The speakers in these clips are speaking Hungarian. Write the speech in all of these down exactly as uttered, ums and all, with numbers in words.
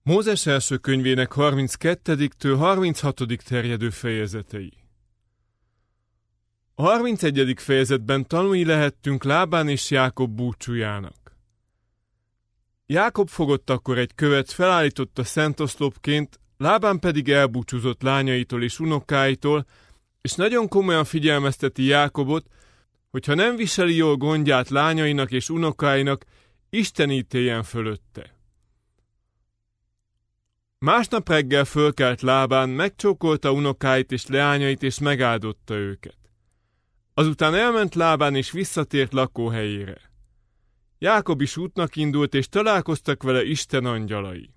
Mózes első könyvének harminckettedik-től harminchatodik terjedő fejezetei. A harmincegyedik fejezetben tanúi lehettünk Lábán és Jákob búcsújának. Jákob fogott akkor egy követ, felállította szentoszlopként, Lábán pedig elbúcsúzott lányaitól és unokáitól, és nagyon komolyan figyelmezteti Jákobot, hogy ha nem viseli jól gondját lányainak és unokáinak, Isten ítéljen fölötte. Másnap reggel fölkelt Lábán, megcsókolta unokáit és leányait, és megáldotta őket. Azután elment Lábán, és visszatért lakóhelyére. Jákob is útnak indult, és találkoztak vele Isten angyalai.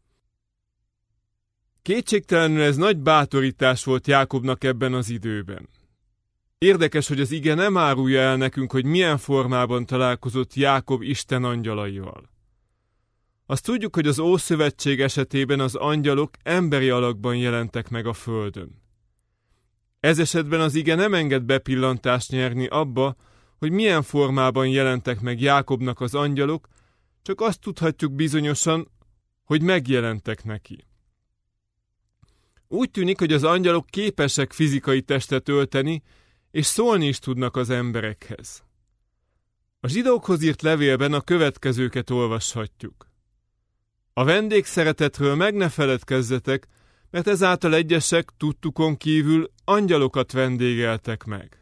Kétségtelenül ez nagy bátorítás volt Jákobnak ebben az időben. Érdekes, hogy az ige nem árulja el nekünk, hogy milyen formában találkozott Jákob Isten angyalaival. Azt tudjuk, hogy az Ószövetség esetében az angyalok emberi alakban jelentek meg a földön. Ez esetben az ige nem enged bepillantást nyerni abba, hogy milyen formában jelentek meg Jákobnak az angyalok, csak azt tudhatjuk bizonyosan, hogy megjelentek neki. Úgy tűnik, hogy az angyalok képesek fizikai testet ölteni, és szólni is tudnak az emberekhez. A zsidókhoz írt levélben a következőket olvashatjuk. A vendégszeretetről meg ne feledkezzetek, mert ezáltal egyesek tudtukon kívül angyalokat vendégeltek meg.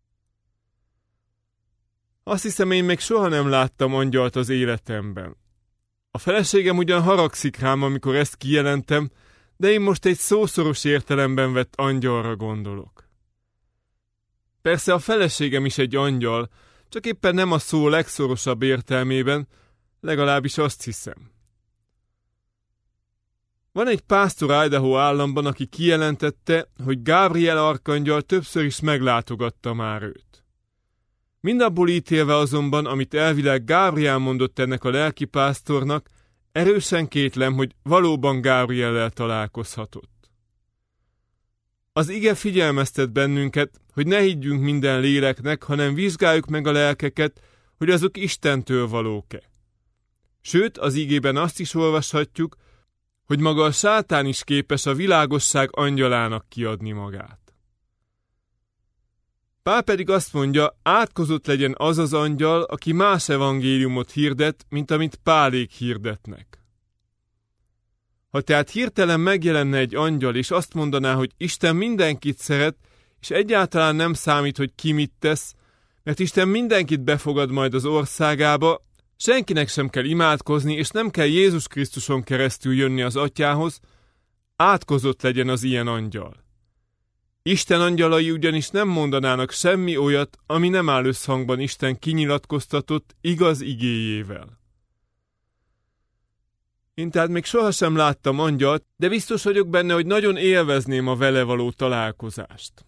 Azt hiszem, én még soha nem láttam angyalt az életemben. A feleségem ugyan haragszik rám, amikor ezt kijelentem, de én most egy szószoros értelemben vett angyalra gondolok. Persze a feleségem is egy angyal, csak éppen nem a szó legszorosabb értelmében, legalábbis azt hiszem. Van egy pásztor Idaho államban, aki kijelentette, hogy Gábriel arkangyal többször is meglátogatta már őt. Mindabból ítélve azonban, amit elvileg Gábriel mondott ennek a lelkipásztornak, erősen kétlem, hogy valóban Gábriellel találkozhatott. Az ige figyelmeztet bennünket, hogy ne higgyünk minden léleknek, hanem vizsgáljuk meg a lelkeket, hogy azok Istentől valók-e. Sőt, az igében azt is olvashatjuk, hogy maga a sátán is képes a világosság angyalának kiadni magát. Pál pedig azt mondja, átkozott legyen az az angyal, aki más evangéliumot hirdet, mint amit Pálék hirdetnek. Ha tehát hirtelen megjelenne egy angyal, és azt mondaná, hogy Isten mindenkit szeret, és egyáltalán nem számít, hogy ki mit tesz, mert Isten mindenkit befogad majd az országába, senkinek sem kell imádkozni, és nem kell Jézus Krisztuson keresztül jönni az Atyához, átkozott legyen az ilyen angyal. Isten angyalai ugyanis nem mondanának semmi olyat, ami nem áll összhangban Isten kinyilatkoztatott igaz igéjével. Én tehát még sohasem láttam angyalt, de biztos vagyok benne, hogy nagyon élvezném a vele való találkozást.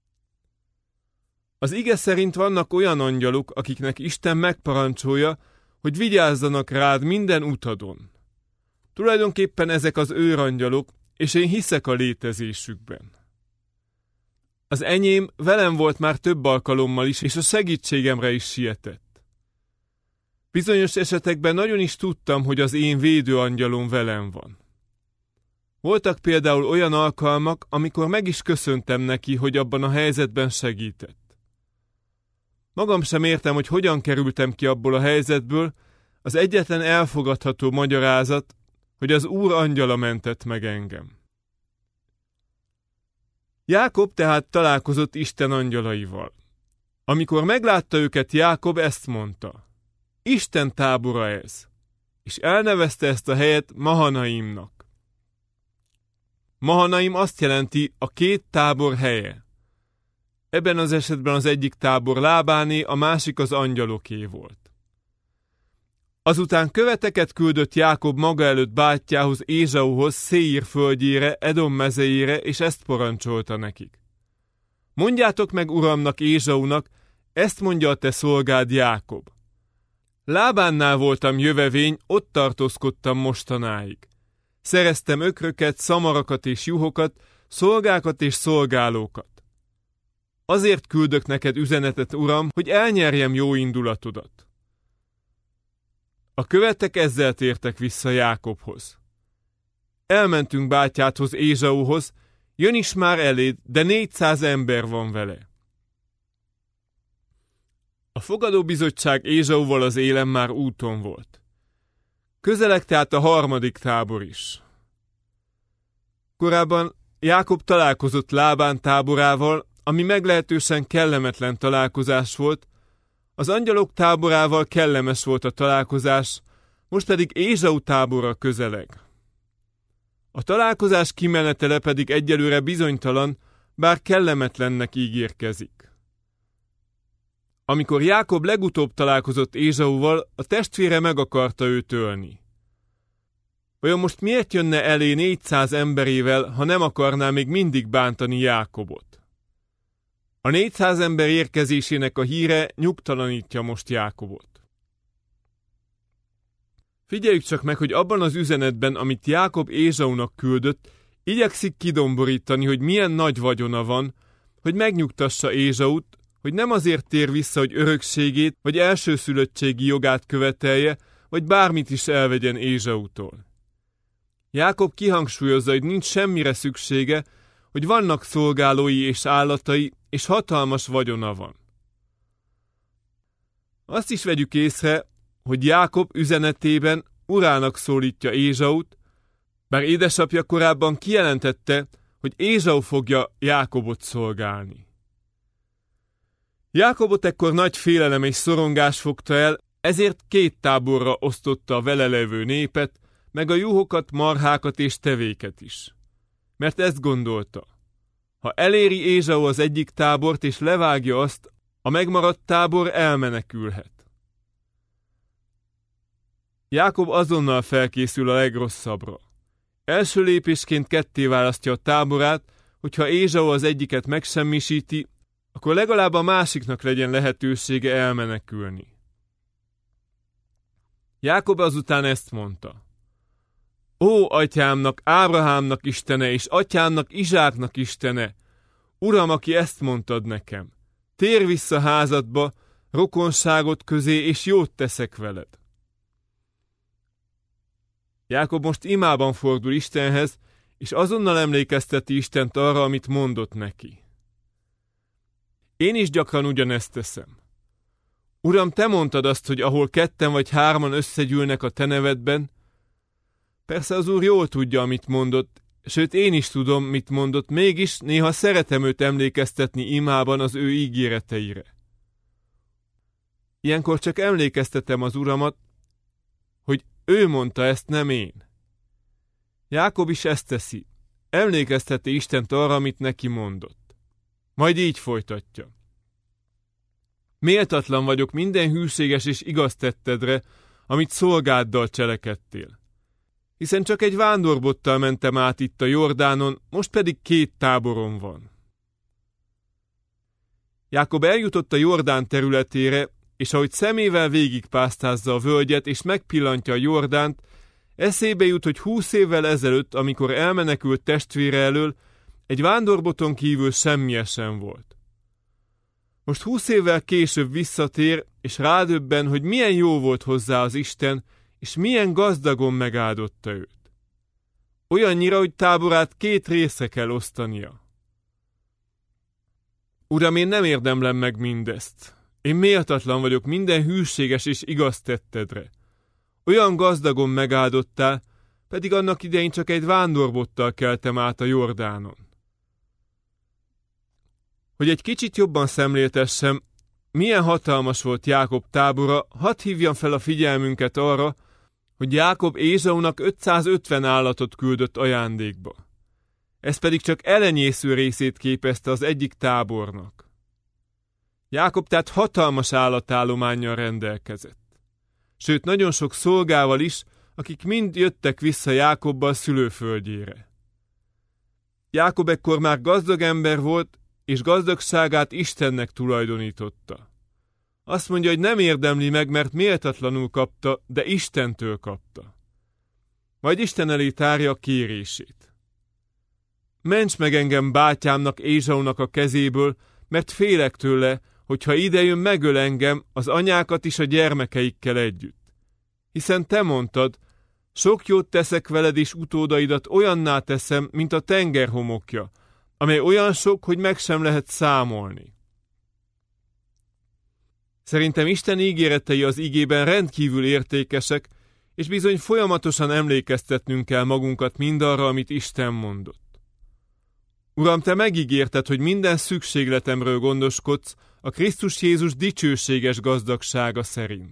Az ige szerint vannak olyan angyalok, akiknek Isten megparancsolja, hogy vigyázzanak rád minden utadon. Tulajdonképpen ezek az őrangyalok, és én hiszek a létezésükben. Az enyém velem volt már több alkalommal is, és a segítségemre is sietett. Bizonyos esetekben nagyon is tudtam, hogy az én védőangyalom velem van. Voltak például olyan alkalmak, amikor meg is köszöntem neki, hogy abban a helyzetben segített. Magam sem értem, hogy hogyan kerültem ki abból a helyzetből, az egyetlen elfogadható magyarázat, hogy az Úr angyala mentett meg engem. Jákob tehát találkozott Isten angyalaival. Amikor meglátta őket, Jákob ezt mondta: Isten tábora ez, és elnevezte ezt a helyet Mahanaimnak. Mahanaim azt jelenti a két tábor helye. Ebben az esetben az egyik tábor Lábáné, a másik az angyaloké volt. Azután követeket küldött Jákob maga előtt bátyjához, Ézsauhoz, Széír földjére, Edom mezejére, és ezt parancsolta nekik. Mondjátok meg uramnak, Ézsaunak, ezt mondja a te szolgád Jákob. Lábánnál voltam jövevény, ott tartózkodtam mostanáig. Szereztem ökröket, szamarakat és juhokat, szolgákat és szolgálókat. Azért küldök neked üzenetet, uram, hogy elnyerjem jó indulatodat. A követek ezzel tértek vissza Jákobhoz. elmentünk bátyádhoz, Ézsauhoz, jön is már eléd, de négyszáz ember van vele. A fogadóbizottság Ézsauval az élen már úton volt. Közeleg tehát a harmadik tábor is. Korábban Jákob találkozott Lábán táborával, ami meglehetősen kellemetlen találkozás volt, az angyalok táborával kellemes volt a találkozás, most pedig Ézsau tábora közeleg. A találkozás kimenetele pedig egyelőre bizonytalan, bár kellemetlennek ígérkezik. Amikor Jákob legutóbb találkozott Ézsauval, a testvére meg akarta őt ölni. Olyan most miért jönne elé négyszáz emberével, ha nem akarná még mindig bántani Jákobot? A négyszáz ember érkezésének a híre nyugtalanítja most Jákobot. Figyeljük csak meg, hogy abban az üzenetben, amit Jákob Ézsaunak küldött, igyekszik kidomborítani, hogy milyen nagy vagyona van, hogy megnyugtassa Ézsaut, hogy nem azért tér vissza, hogy örökségét vagy elsőszülöttségi jogát követelje, vagy bármit is elvegyen Ézsautól. Jákob kihangsúlyozza, hogy nincs semmire szüksége, hogy vannak szolgálói és állatai, és hatalmas vagyona van. Azt is vegyük észre, hogy Jákob üzenetében urának szólítja Ézsaut, bár édesapja korábban kijelentette, hogy Ézsau fogja Jákobot szolgálni. Jákobot ekkor nagy félelem és szorongás fogta el, ezért két táborra osztotta a vele levő népet, meg a juhokat, marhákat és tevéket is. Mert ezt gondolta. Ha eléri Ézsau az egyik tábort és levágja azt, a megmaradt tábor elmenekülhet. Jákob azonnal felkészül a legrosszabbra. Első lépésként ketté választja a táborát, hogyha Ézsau az egyiket megsemmisíti, akkor legalább a másiknak legyen lehetősége elmenekülni. Jákob azután ezt mondta. Ó, atyámnak, Ábrahámnak Istene, és atyámnak, Izsáknak Istene, Uram, aki ezt mondtad nekem, térj vissza házadba, rokonságot közé, és jót teszek veled. Jákob most imában fordul Istenhez, és azonnal emlékezteti Istent arra, amit mondott neki. Én is gyakran ugyanezt teszem. Uram, te mondtad azt, hogy ahol ketten vagy hárman összegyűlnek a te nevedben, persze az Úr jól tudja, amit mondott, sőt én is tudom, mit mondott, mégis néha szeretem őt emlékeztetni imában az ő ígéreteire. Ilyenkor csak emlékeztetem az Uramat, hogy ő mondta ezt, nem én. Jákob is ezt teszi. Emlékezteti Istent arra, amit neki mondott. Majd így folytatja. Méltatlan vagyok minden hűséges és igaz tettedre, amit szolgáddal cselekedtél. Hiszen csak egy vándorbottal mentem át itt a Jordánon, most pedig két táborom van. Jákob eljutott a Jordán területére, és ahogy szemével végigpásztázza a völgyet, és megpillantja a Jordánt, eszébe jut, hogy húsz évvel ezelőtt, amikor elmenekült testvére elől, egy vándorboton kívül semmije sem volt. Most húsz évvel később visszatér, és rádöbben, hogy milyen jó volt hozzá az Isten, és milyen gazdagon megáldotta őt. Olyannyira, hogy táborát két részre kell osztania. Uram, én nem érdemlem meg mindezt. Én méltatlan vagyok minden hűséges és igaz tettedre. Olyan gazdagon megáldottál, pedig annak idején csak egy vándorbottal keltem át a Jordánon. Hogy egy kicsit jobban szemléltessem, milyen hatalmas volt Jákob tábora, hadd hívjam fel a figyelmünket arra, hogy Jákob Ézsaunak ötszázötven állatot küldött ajándékba. Ez pedig csak elenyésző részét képezte az egyik tábornak. Jákob tehát hatalmas állatállománnyal rendelkezett. Sőt, nagyon sok szolgával is, akik mind jöttek vissza Jákobbal szülőföldjére. Jákob ekkor már gazdag ember volt, és gazdagságát Istennek tulajdonította. Azt mondja, hogy nem érdemli meg, mert méltatlanul kapta, de Istentől kapta. Majd Isten elé tárja a kérését. Ments meg engem bátyámnak, Ézsaunak a kezéből, mert félek tőle, hogyha idejön, megöl engem, az anyákat is a gyermekeikkel együtt. Hiszen te mondtad, Sok jót teszek veled, és utódaidat olyanná teszem, mint a tenger homokja, amely olyan sok, hogy meg sem lehet számolni. Szerintem Isten ígéretei az igében rendkívül értékesek, és bizony folyamatosan emlékeztetnünk kell magunkat mindarra, amit Isten mondott. Uram, te megígérted, hogy minden szükségletemről gondoskodsz a Krisztus Jézus dicsőséges gazdagsága szerint.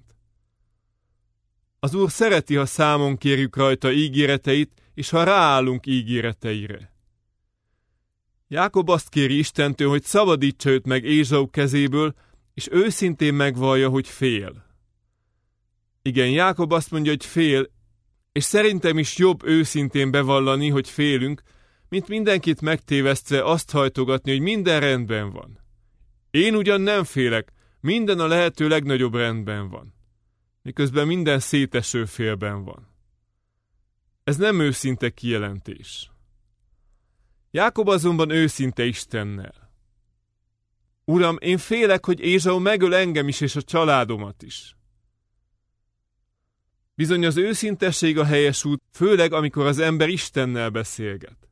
Az Úr szereti, ha számon kérjük rajta ígéreteit, és ha ráállunk ígéreteire. Jákob azt kéri Istentől, hogy szabadítsa őt meg Ézsau kezéből, és őszintén megvallja, hogy fél. Igen, Jákob azt mondja, hogy fél, és szerintem is jobb őszintén bevallani, hogy félünk, mint mindenkit megtévesztve azt hajtogatni, hogy minden rendben van. Én ugyan nem félek, minden a lehető legnagyobb rendben van, miközben minden széteső félben van. Ez nem őszinte kijelentés. Jákob azonban őszinte Istennel. Uram, én félek, hogy Ézsau megöl engem is és a családomat is. Bizony az őszintesség a helyes út, főleg amikor az ember Istennel beszélget.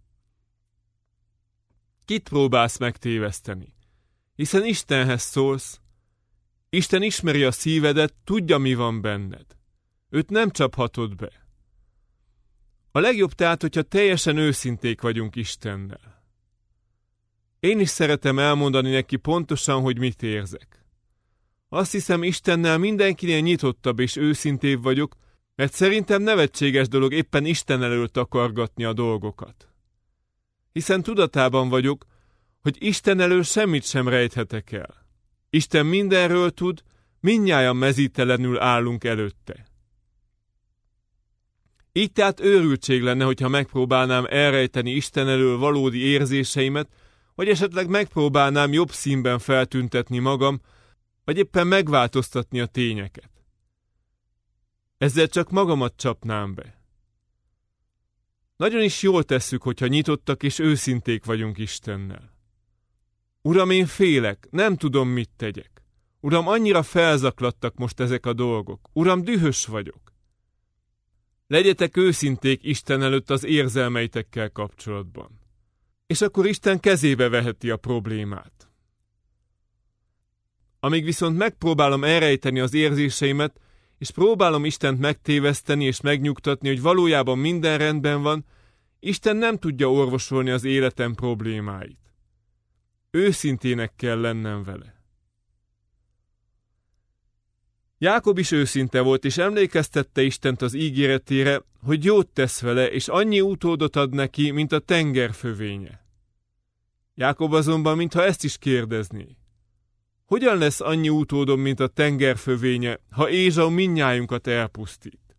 Kit próbálsz megtéveszteni? Hiszen Istenhez szólsz. Isten ismeri a szívedet, tudja, mi van benned. Őt nem csaphatod be. A legjobb tehát, hogyha teljesen őszinték vagyunk Istennel. Én is szeretem elmondani neki pontosan, hogy mit érzek. Azt hiszem, Istennel mindenkinél nyitottabb és őszintébb vagyok, mert szerintem nevetséges dolog éppen Isten elől takargatni a dolgokat. Hiszen tudatában vagyok, hogy Isten elől semmit sem rejthetek el. Isten mindenről tud, mindnyájan mezítelenül állunk előtte. Így tehát őrültség lenne, hogyha megpróbálnám elrejteni Isten elől valódi érzéseimet, vagy esetleg megpróbálnám jobb színben feltüntetni magam, vagy éppen megváltoztatni a tényeket. Ezzel csak magamat csapnám be. Nagyon is jól tesszük, hogyha nyitottak és őszinték vagyunk Istennel. Uram, én félek, nem tudom, mit tegyek. Uram, annyira felzaklattak most ezek a dolgok. Uram, dühös vagyok. Legyetek őszinték Isten előtt az érzelmeitekkel kapcsolatban. És akkor Isten kezébe veheti a problémát. Amíg viszont megpróbálom elrejteni az érzéseimet, és próbálom Istent megtéveszteni és megnyugtatni, hogy valójában minden rendben van, Isten nem tudja orvosolni az életem problémáit. Őszintének kell lennem vele. Jákob is őszinte volt, és emlékeztette Istent az ígéretére, hogy jót tesz vele, és annyi utódot ad neki, mint a tenger fövénye. Jákob azonban mintha ezt is kérdezné. Hogyan lesz annyi utódom, mint a tenger fövénye, ha Ézsau mindnyájunkat elpusztít?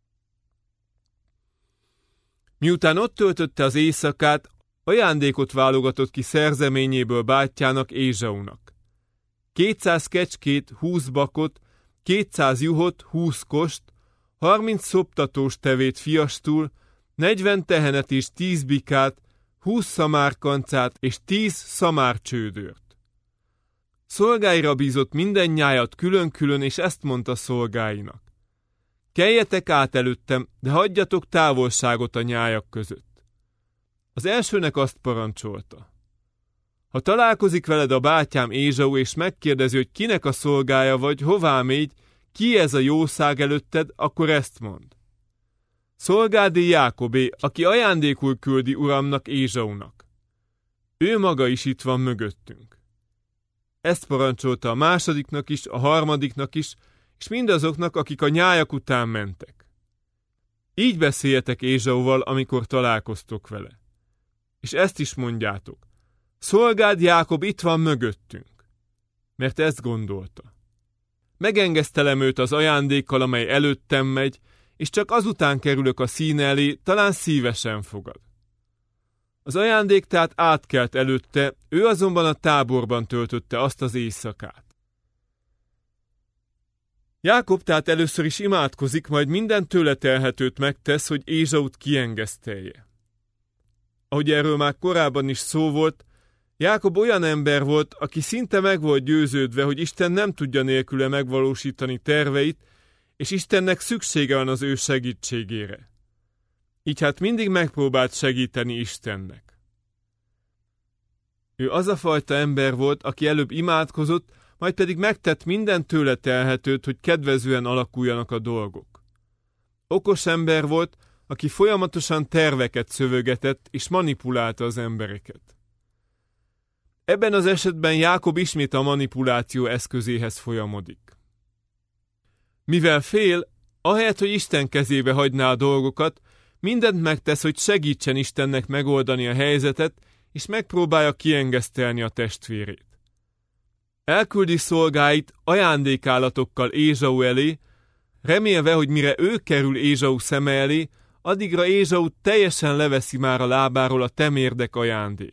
Miután ott töltötte az éjszakát, ajándékot válogatott ki szerzeményéből bátyjának, Ézsaunak. Kétszáz kecskét, húsz bakot, kétszáz juhot, húsz kost, harminc szoptatós tevét fiastul, negyven tehenet és tíz bikát, húsz szamárkancát és tíz szamárcsődőrt. Szolgáira bízott minden nyájat külön-külön, és ezt mondta szolgáinak. Keljetek át előttem, de hagyjatok távolságot a nyájak között. Az elsőnek azt parancsolta. Ha találkozik veled a bátyám Ézsau, és megkérdezi, hogy kinek a szolgája vagy, hová mégy, ki ez a jószág előtted, akkor ezt mond. Szolgádé Jákobé, aki ajándékul küldi uramnak, Ézsaunak. Ő maga is itt van mögöttünk. Ezt parancsolta a másodiknak is, a harmadiknak is, és mindazoknak, akik a nyájak után mentek. Így beszéljetek Ézsauval, amikor találkoztok vele. És ezt is mondjátok. Szolgád Jákob itt van mögöttünk. Mert ezt gondolta. Megengesztelem őt az ajándékkal, amely előttem megy, és csak azután kerülök a színe elé, talán szívesen fogad. Az ajándék tehát átkelt előtte, ő azonban a táborban töltötte azt az éjszakát. Jákob tehát először is imádkozik, majd minden tőle telhetőt megtesz, hogy Ézsaut kiengesztelje. Ahogy erről már korábban is szó volt, Jákob olyan ember volt, aki szinte meg volt győződve, hogy Isten nem tudja nélküle megvalósítani terveit, és Istennek szüksége van az ő segítségére. Így hát mindig megpróbált segíteni Istennek. Ő az a fajta ember volt, aki előbb imádkozott, majd pedig megtett minden tőle telhetőt, hogy kedvezően alakuljanak a dolgok. Okos ember volt, aki folyamatosan terveket szövögetett és manipulálta az embereket. Ebben az esetben Jákob ismét a manipuláció eszközéhez folyamodik. Mivel fél, ahelyett, hogy Isten kezébe hagyná a dolgokat, mindent megtesz, hogy segítsen Istennek megoldani a helyzetet, és megpróbálja kiengesztelni a testvérét. Elküldi szolgáit ajándékállatokkal Ézsau elé, remélve, hogy mire ő kerül Ézsau szeme elé, addigra Ézsau teljesen leveszi már a lábáról a temérdek ajándék.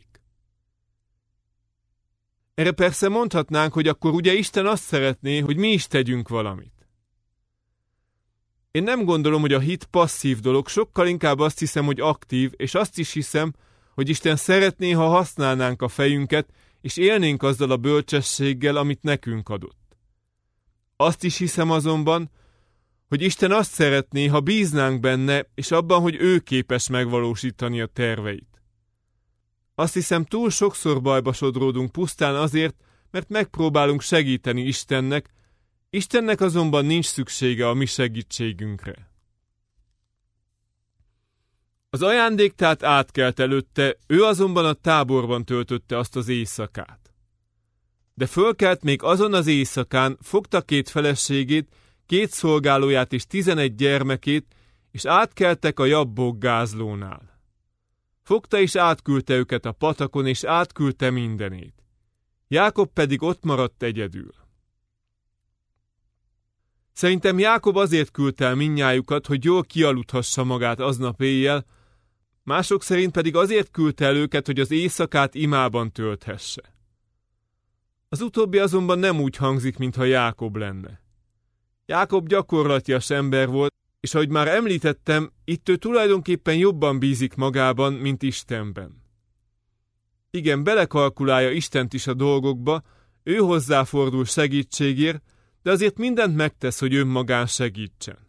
Erre persze mondhatnánk, hogy akkor ugye Isten azt szeretné, hogy mi is tegyünk valamit. Én nem gondolom, hogy a hit passzív dolog, sokkal inkább azt hiszem, hogy aktív, és azt is hiszem, hogy Isten szeretné, ha használnánk a fejünket, és élnénk azzal a bölcsességgel, amit nekünk adott. Azt is hiszem azonban, hogy Isten azt szeretné, ha bíznánk benne, és abban, hogy ő képes megvalósítani a terveit. Azt hiszem, túl sokszor bajba sodródunk pusztán azért, mert megpróbálunk segíteni Istennek, Istennek azonban nincs szüksége a mi segítségünkre. Az ajándék tehát átkelt előtte, ő azonban a táborban töltötte azt az éjszakát. De fölkelt még azon az éjszakán, fogta két feleségét, két szolgálóját és tizenegy gyermekét, és átkeltek a Jabbok gázlónál. Fogta és átküldte őket a patakon, és átküldte mindenét. Jákob pedig ott maradt egyedül. Szerintem Jákob azért küldte el mindnyájukat, hogy jól kialudhassa magát aznap éjjel, mások szerint pedig azért küldte el őket, hogy az éjszakát imában tölthesse. Az utóbbi azonban nem úgy hangzik, mintha Jákob lenne. Jákob gyakorlatias ember volt, és ahogy már említettem, itt ő tulajdonképpen jobban bízik magában, mint Istenben. Igen, belekalkulálja Istent is a dolgokba, ő hozzáfordul segítségért, de azért mindent megtesz, hogy önmagán segítsen.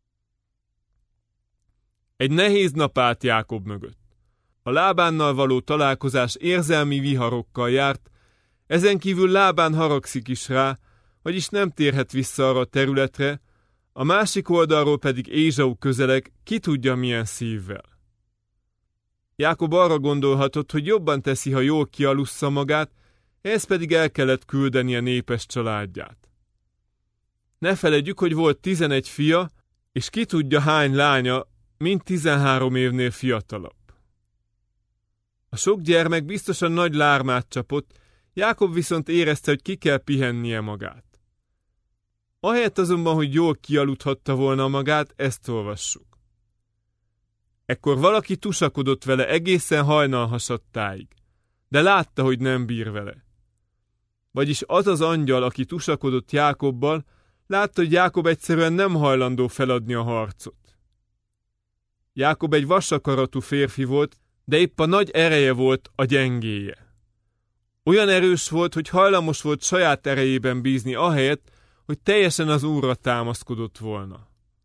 Egy nehéz nap állt Jákob mögött. A Lábánnal való találkozás érzelmi viharokkal járt, ezen kívül Lábán haragszik is rá, vagyis nem térhet vissza arra a területre, a másik oldalról pedig Ézsau közeleg, ki tudja milyen szívvel. Jákob arra gondolhatott, hogy jobban teszi, ha jól kialussza magát, ehhez pedig el kellett küldeni a népes családját. Ne feledjük, hogy volt tizenegy fia, és ki tudja hány lánya, mind tizenhárom évnél fiatalabb. A sok gyermek biztosan nagy lármát csapott, Jákob viszont érezte, hogy ki kell pihennie magát. Ahelyett azonban, hogy jól kialudhatta volna magát, ezt olvassuk. Ekkor valaki tusakodott vele egészen hajnalhasadtáig, de látta, hogy nem bír vele. Vagyis az az angyal, aki tusakodott Jákobbal, látta, hogy Jákob egyszerűen nem hajlandó feladni a harcot. Jákob egy vasakaratú férfi volt, de épp a nagy ereje volt a gyengéje. Olyan erős volt, hogy hajlamos volt saját erejében bízni ahelyett, hogy teljesen az Úrra támaszkodott volna.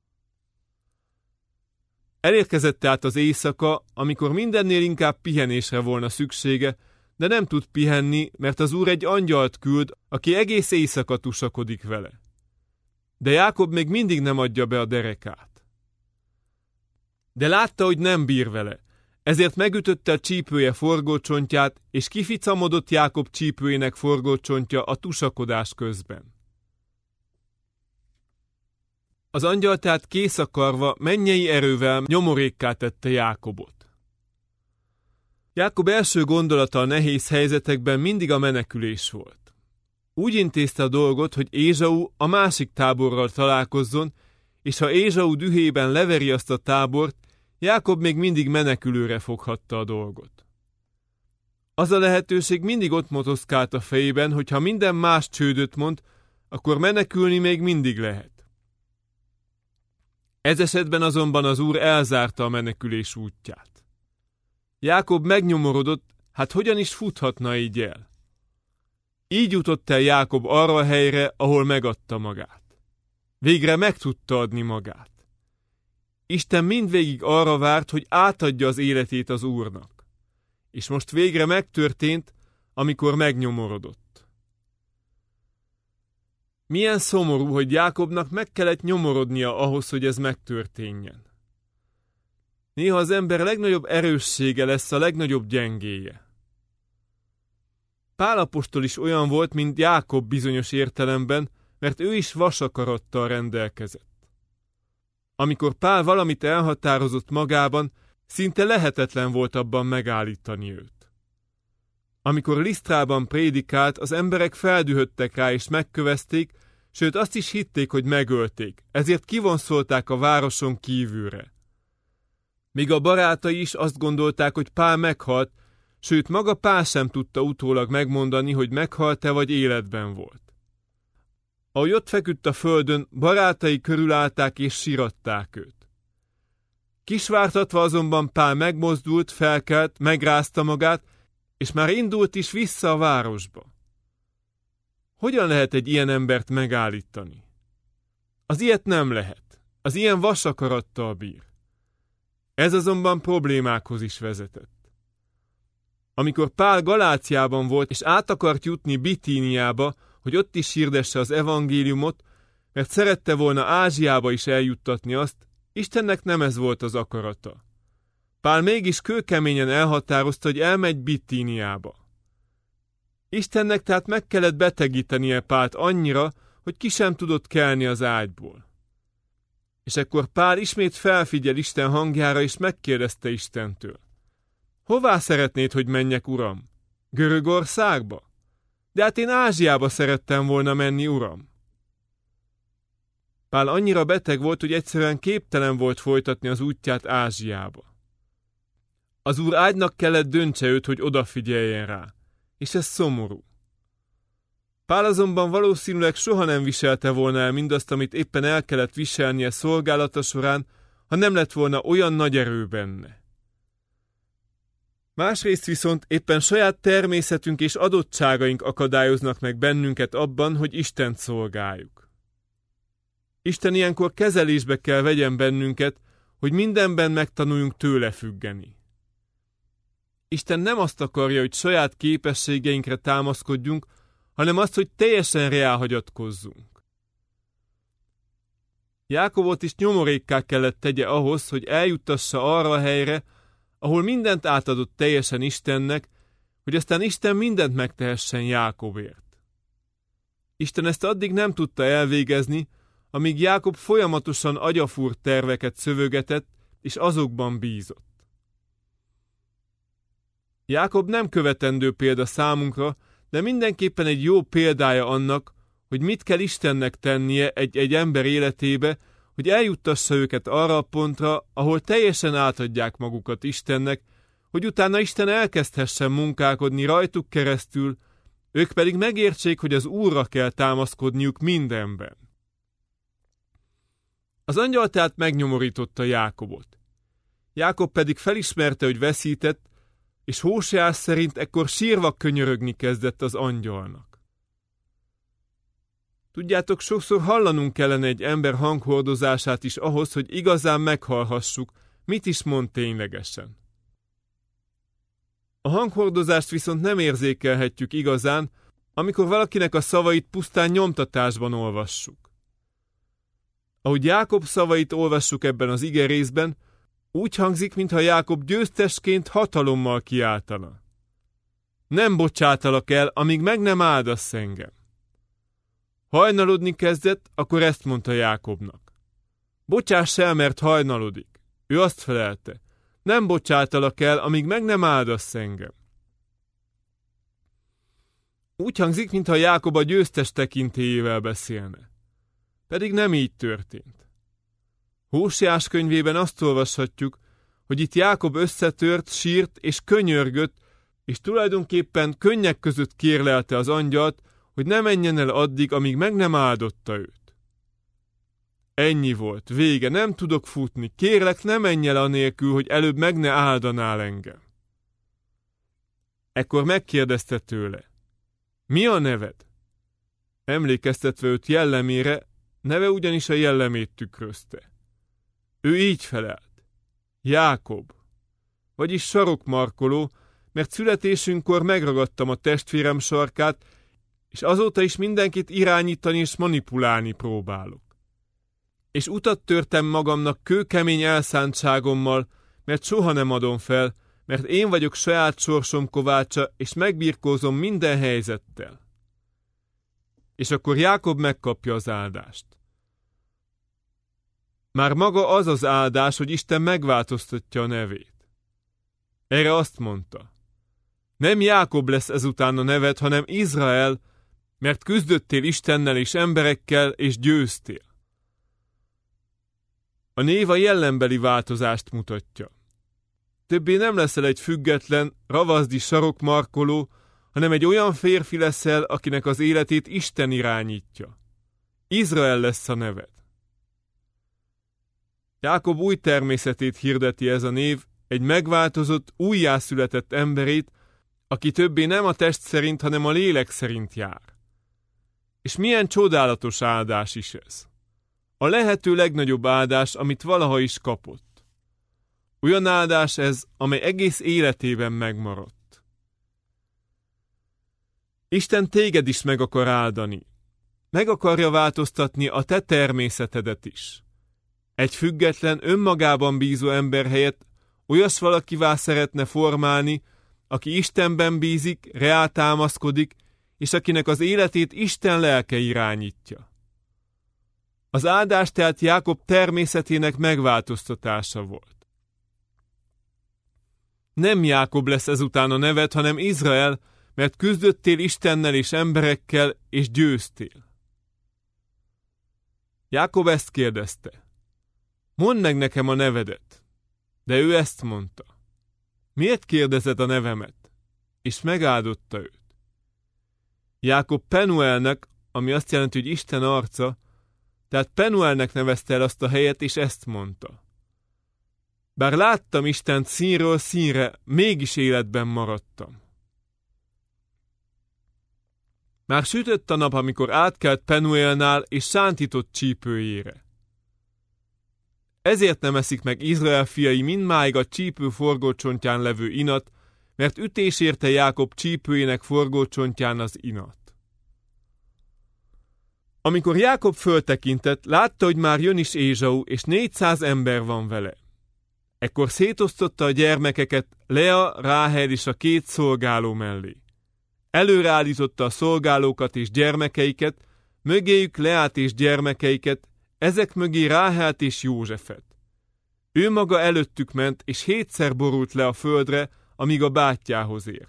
Elérkezett tehát az éjszaka, amikor mindennél inkább pihenésre volna szüksége, de nem tud pihenni, mert az Úr egy angyalt küld, aki egész éjszaka tusakodik vele. De Jákob még mindig nem adja be a derekát. De látta, hogy nem bír vele, ezért megütötte a csípője forgócsontját, és kificamodott Jákob csípőjének forgócsontja a tusakodás közben. Az angyal tehát kész akarva mennyei erővel nyomorékká tette Jákobot. Jákob első gondolata a nehéz helyzetekben mindig a menekülés volt. Úgy intézte a dolgot, hogy Ézsau a másik táborral találkozzon, és ha Ézsau dühében leveri azt a tábort, Jákob még mindig menekülőre foghatta a dolgot. Az a lehetőség mindig ott motoszkált a fejében, hogy ha minden más csődöt mond, akkor menekülni még mindig lehet. Ez esetben azonban az Úr elzárta a menekülés útját. Jákob megnyomorodott, hát hogyan is futhatna így el? Így jutott el Jákob arra a helyre, ahol megadta magát. Végre meg tudta adni magát. Isten mindvégig arra várt, hogy átadja az életét az Úrnak. És most végre megtörtént, amikor megnyomorodott. Milyen szomorú, hogy Jákobnak meg kellett nyomorodnia ahhoz, hogy ez megtörténjen. Néha az ember legnagyobb erőssége lesz a legnagyobb gyengéje. Pál apostol is olyan volt, mint Jákob bizonyos értelemben, mert ő is vasakarattal rendelkezett. Amikor Pál valamit elhatározott magában, szinte lehetetlen volt abban megállítani őt. Amikor Lisztrában prédikált, az emberek feldühödtek rá és megkövezték, sőt azt is hitték, hogy megölték, ezért kivonszolták a városon kívülre. Míg a barátai is azt gondolták, hogy Pál meghalt, sőt maga Pál sem tudta utólag megmondani, hogy meghalt-e vagy életben volt. Ahogy ott feküdt a földön, barátai körülállták és síratták őt. Kisvártatva azonban Pál megmozdult, felkelt, megrázta magát, és már indult is vissza a városba. Hogyan lehet egy ilyen embert megállítani? Az ilyet nem lehet. Az ilyen vasakarattal bír. Ez azonban problémákhoz is vezetett. Amikor Pál Galáciában volt, és át akart jutni Bitíniába, hogy ott is hirdesse az evangéliumot, mert szerette volna Ázsiába is eljuttatni azt, Istennek nem ez volt az akarata. Pál mégis kőkeményen elhatározta, hogy elmegy Bitíniába. Istennek tehát meg kellett betegítenie Pált annyira, hogy ki sem tudott kelni az ágyból. És ekkor Pál ismét felfigyel Isten hangjára, és megkérdezte Istentől: Hová szeretnéd, hogy menjek, Uram? Görögországba? De hát én Ázsiába szerettem volna menni, Uram. Pál annyira beteg volt, hogy egyszerűen képtelen volt folytatni az útját Ázsiába. Az Úr ágynak kellett döntse őt, hogy odafigyeljen rá, és ez szomorú. Pál azonban valószínűleg soha nem viselte volna el mindazt, amit éppen el kellett viselnie szolgálata során, ha nem lett volna olyan nagy erő benne. Másrészt viszont éppen saját természetünk és adottságaink akadályoznak meg bennünket abban, hogy Istent szolgáljuk. Isten ilyenkor kezelésbe kell vegyen bennünket, hogy mindenben megtanuljunk tőle függeni. Isten nem azt akarja, hogy saját képességeinkre támaszkodjunk, hanem azt, hogy teljesen ráhagyatkozzunk. Jákobot is nyomorékká kellett tegye ahhoz, hogy eljuttassa arra a helyre, ahol mindent átadott teljesen Istennek, hogy aztán Isten mindent megtehessen Jákobért. Isten ezt addig nem tudta elvégezni, amíg Jákob folyamatosan agyafúrt terveket szövögetett, és azokban bízott. Jákob nem követendő példa számunkra, de mindenképpen egy jó példája annak, hogy mit kell Istennek tennie egy-egy ember életébe, hogy eljuttassa őket arra a pontra, ahol teljesen átadják magukat Istennek, hogy utána Isten elkezdhessen munkálkodni rajtuk keresztül, ők pedig megértsék, hogy az Úrra kell támaszkodniuk mindenben. Az angyal tehát megnyomorította Jákobot. Jákob pedig felismerte, hogy veszített, és Hóseás szerint ekkor sírva könyörögni kezdett az angyalnak. Tudjátok, sokszor hallanunk kellene egy ember hanghordozását is ahhoz, hogy igazán meghallhassuk, mit is mond ténylegesen. A hanghordozást viszont nem érzékelhetjük igazán, amikor valakinek a szavait pusztán nyomtatásban olvassuk. Ahogy Jákob szavait olvassuk ebben az ige részben, úgy hangzik, mintha Jákob győztesként hatalommal kiáltana. Nem bocsátalak el, amíg meg nem áldasz engem. Hajnalodni kezdett, akkor ezt mondta Jákobnak. Bocsáss el, mert hajnalodik. Ő azt felelte. Nem bocsátalak el, amíg meg nem áldasz engem. Úgy hangzik, mintha Jákob a győztes tekintélyével beszélne. Pedig nem így történt. Hóseás könyvében azt olvashatjuk, hogy itt Jákob összetört, sírt és könyörgött, és tulajdonképpen könnyek között kérlelte az angyalt, hogy ne menjen el addig, amíg meg nem áldotta őt. Ennyi volt, vége, nem tudok futni, kérlek, ne menj el anélkül, hogy előbb meg ne áldanál engem. Ekkor megkérdezte tőle, mi a neved? Emlékeztetve őt jellemére, neve ugyanis a jellemét tükrözte. Ő így felelt: Jákob, vagyis sarokmarkoló, mert születésünkkor megragadtam a testvérem sarkát, és azóta is mindenkit irányítani és manipulálni próbálok. És utat törtem magamnak kőkemény elszántságommal, mert soha nem adom fel, mert én vagyok saját sorsom kovácsa, és megbirkózom minden helyzettel. És akkor Jákob megkapja az áldást. Már maga az az áldás, hogy Isten megváltoztatja a nevét. Erre azt mondta: nem Jákob lesz ezután a neved, hanem Izrael, mert küzdöttél Istennel és emberekkel, és győztél. A név a jellembeli változást mutatja. Többé nem leszel egy független, ravaszdi sarokmarkoló, hanem egy olyan férfi leszel, akinek az életét Isten irányítja. Izrael lesz a neved. Jákob új természetét hirdeti ez a név, egy megváltozott, újjászületett emberét, aki többé nem a test szerint, hanem a lélek szerint jár. És milyen csodálatos áldás is ez. A lehető legnagyobb áldás, amit valaha is kapott. Olyan áldás ez, amely egész életében megmaradt. Isten téged is meg akar áldani. Meg akarja változtatni a te természetedet is. Egy független, önmagában bízó ember helyett olyas valakivá szeretne formálni, aki Istenben bízik, reá támaszkodik, és akinek az életét Isten lelke irányítja. Az áldás tehát Jákob természetének megváltoztatása volt. Nem Jákob lesz ezután a neved, hanem Izrael, mert küzdöttél Istennel és emberekkel, és győztél. Jákob ezt kérdezte: mondd meg nekem a nevedet. De ő ezt mondta: miért kérdezed a nevemet? És megáldotta őt. Jákob Penuelnek, ami azt jelenti, hogy Isten arca, tehát Penuelnek nevezte el azt a helyet, és ezt mondta: bár láttam Istent színről színre, mégis életben maradtam. Már sütött a nap, amikor átkelt Penuelnál, és sántított csípőjére. Ezért nem eszik meg Izrael fiai mindmáig a csípő forgócsontján levő inat, mert ütés érte Jákob csípőjének forgócsontján az inat. Amikor Jákob föltekintett, látta, hogy már jön is Ézsau, és négyszáz ember van vele. Ekkor szétosztotta a gyermekeket Lea, Ráhel és a két szolgáló mellé. Előreállította a szolgálókat és gyermekeiket, mögéjük Leát és gyermekeiket, ezek mögé Ráhelt és Józsefet. Ő maga előttük ment, és hétszer borult le a földre, amíg a bátyjához ért.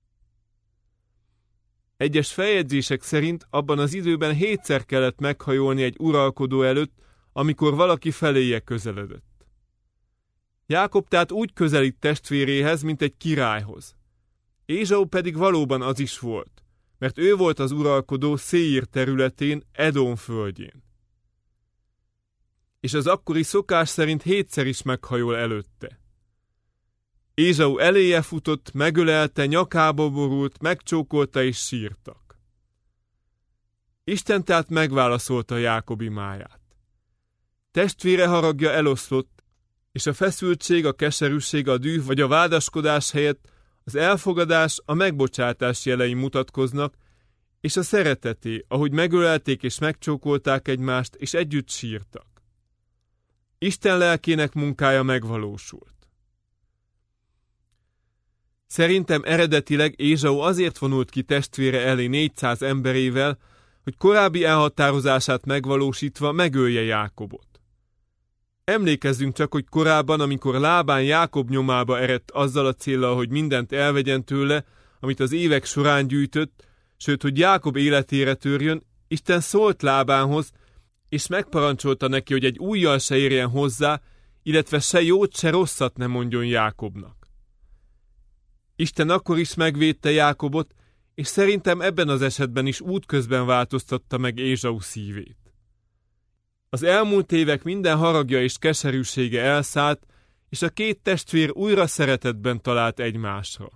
Egyes feljegyzések szerint abban az időben hétszer kellett meghajolni egy uralkodó előtt, amikor valaki feléje közeledett. Jákob tehát úgy közelít testvéréhez, mint egy királyhoz. Ézsau pedig valóban az is volt, mert ő volt az uralkodó Széír területén, Edom földjén. És az akkori szokás szerint hétszer is meghajol előtte. Ézsau eléje futott, megölelte, nyakába borult, megcsókolta és sírtak. Isten tehát megválaszolta Jákob imáját. Testvére haragja eloszlott, és a feszültség, a keserűség, a düh vagy a vádaskodás helyett az elfogadás, a megbocsátás jelei mutatkoznak, és a szereteté, ahogy megölelték és megcsókolták egymást, és együtt sírtak. Isten lelkének munkája megvalósult. Szerintem eredetileg Ézsau azért vonult ki testvére elé négyszáz emberével, hogy korábbi elhatározását megvalósítva megölje Jákobot. Emlékezzünk csak, hogy korábban, amikor Lábán Jákob nyomába eredt azzal a céllal, hogy mindent elvegyen tőle, amit az évek során gyűjtött, sőt, hogy Jákob életére törjön, Isten szólt Lábánhoz, és megparancsolta neki, hogy egy ujjal se érjen hozzá, illetve se jót, se rosszat ne mondjon Jákobnak. Isten akkor is megvédte Jákobot, és szerintem ebben az esetben is útközben változtatta meg Ézsau szívét. Az elmúlt évek minden haragja és keserűsége elszállt, és a két testvér újra szeretetben talált egymásra.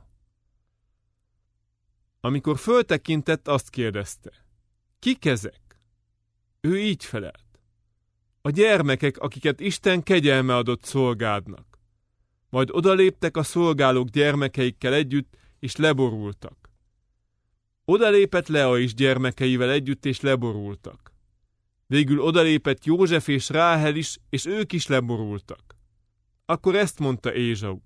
Amikor föltekintett, azt kérdezte: kik ezek? Ő így felelt: a gyermekek, akiket Isten kegyelme adott szolgádnak. Majd odaléptek a szolgálók gyermekeikkel együtt, és leborultak. Odalépett Lea is gyermekeivel együtt, és leborultak. Végül odalépett József és Ráhel is, és ők is leborultak. Akkor ezt mondta Ézsau: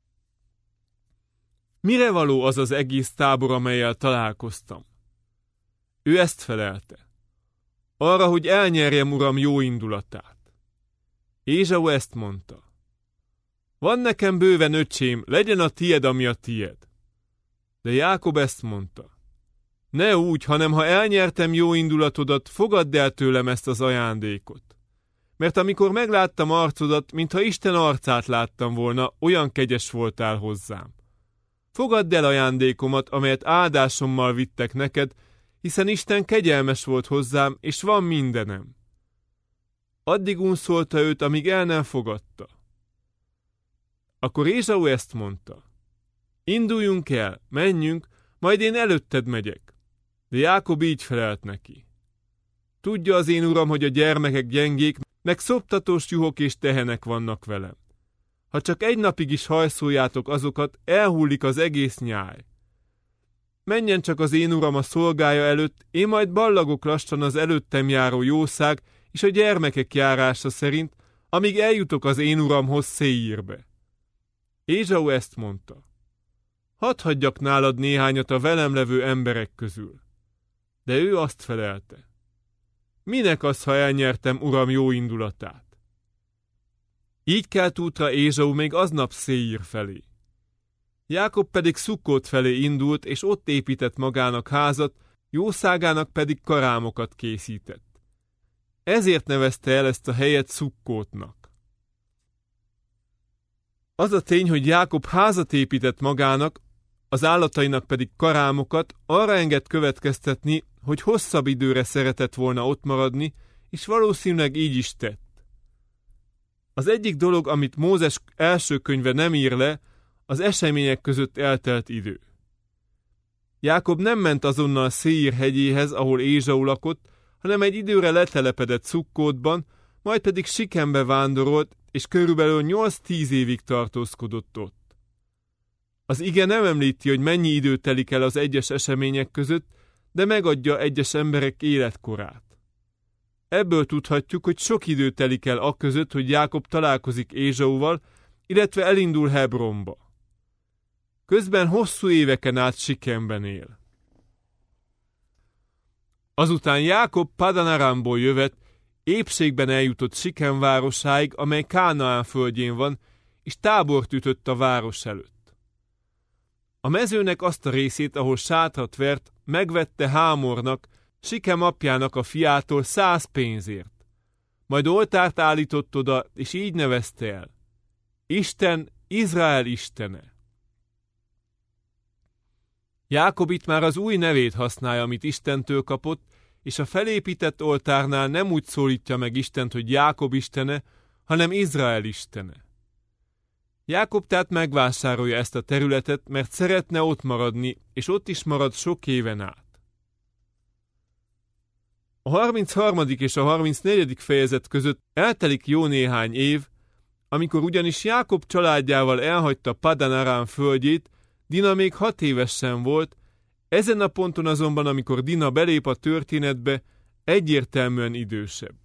mire való az az egész tábor, amellyel találkoztam? Ő ezt felelte: arra, hogy elnyerjem uram jó indulatát. Ézsau ezt mondta: van nekem bőven öcsém, legyen a tied, ami a tied. De Jákob ezt mondta: ne úgy, hanem ha elnyertem jó indulatodat, fogadd el tőlem ezt az ajándékot. Mert amikor megláttam arcodat, mintha Isten arcát láttam volna, olyan kegyes voltál hozzám. Fogadd el ajándékomat, amelyet áldásommal vittek neked, hiszen Isten kegyelmes volt hozzám, és van mindenem. Addig unszolta őt, amíg el nem fogadta. Akkor Ézsau ezt mondta: induljunk el, menjünk, majd én előtted megyek. De Jákob így felelt neki: tudja az én uram, hogy a gyermekek gyengék, meg szoptatós juhok és tehenek vannak velem. Ha csak egy napig is hajszoljátok azokat, elhullik az egész nyáj. Menjen csak az én uram a szolgája előtt, én majd ballagok lassan az előttem járó jószág és a gyermekek járása szerint, amíg eljutok az én uramhoz Széírbe. Ézsau ezt mondta: hadd hagyjak nálad néhányat a velem levő emberek közül. De ő azt felelte: minek az, ha elnyertem uram jó indulatát? Így kelt útra Ézsau még aznap Széír felé. Jákob pedig Szukkót felé indult, és ott épített magának házat, jószágának pedig karámokat készített. Ezért nevezte el ezt a helyet Szukkótnak. Az a tény, hogy Jákob házat épített magának, az állatainak pedig karámokat, arra enged következtetni, hogy hosszabb időre szeretett volna ott maradni, és valószínűleg így is tett. Az egyik dolog, amit Mózes első könyve nem ír le, az események között eltelt idő. Jákob nem ment azonnal Széír hegyéhez, ahol Ézsau lakott, hanem egy időre letelepedett Szukkótban, majd pedig Sikembe vándorolt, és körülbelül nyolc-tíz évig tartózkodott ott. Az ige nem említi, hogy mennyi idő telik el az egyes események között, de megadja egyes emberek életkorát. Ebből tudhatjuk, hogy sok idő telik el aközött, hogy Jákob találkozik Ézsauval, illetve elindul Hebronba. Közben hosszú éveken át Sikemben él. Azután Jákob Padan Aramból jövet, épségben eljutott Sikem városáig, amely Kánaán földjén van, és tábort ütött a város előtt. A mezőnek azt a részét, ahol sátrat vert, megvette Hámornak, Sikem apjának a fiától száz pénzért. Majd oltárt állított oda, és így nevezte el: Isten, Izrael istene. Jákob itt már az új nevét használja, amit Istentől kapott, és a felépített oltárnál nem úgy szólítja meg Istent, hogy Jákob istene, hanem Izrael istene. Jákob tehát megvásárolja ezt a területet, mert szeretne ott maradni, és ott is marad sok éven át. A harmincharmadik és a harmincnegyedik fejezet között eltelik jó néhány év, amikor ugyanis Jákob családjával elhagyta Padan Aram földjét, Dina még hat évesen volt, ezen a ponton azonban, amikor Dina belép a történetbe, egyértelműen idősebb.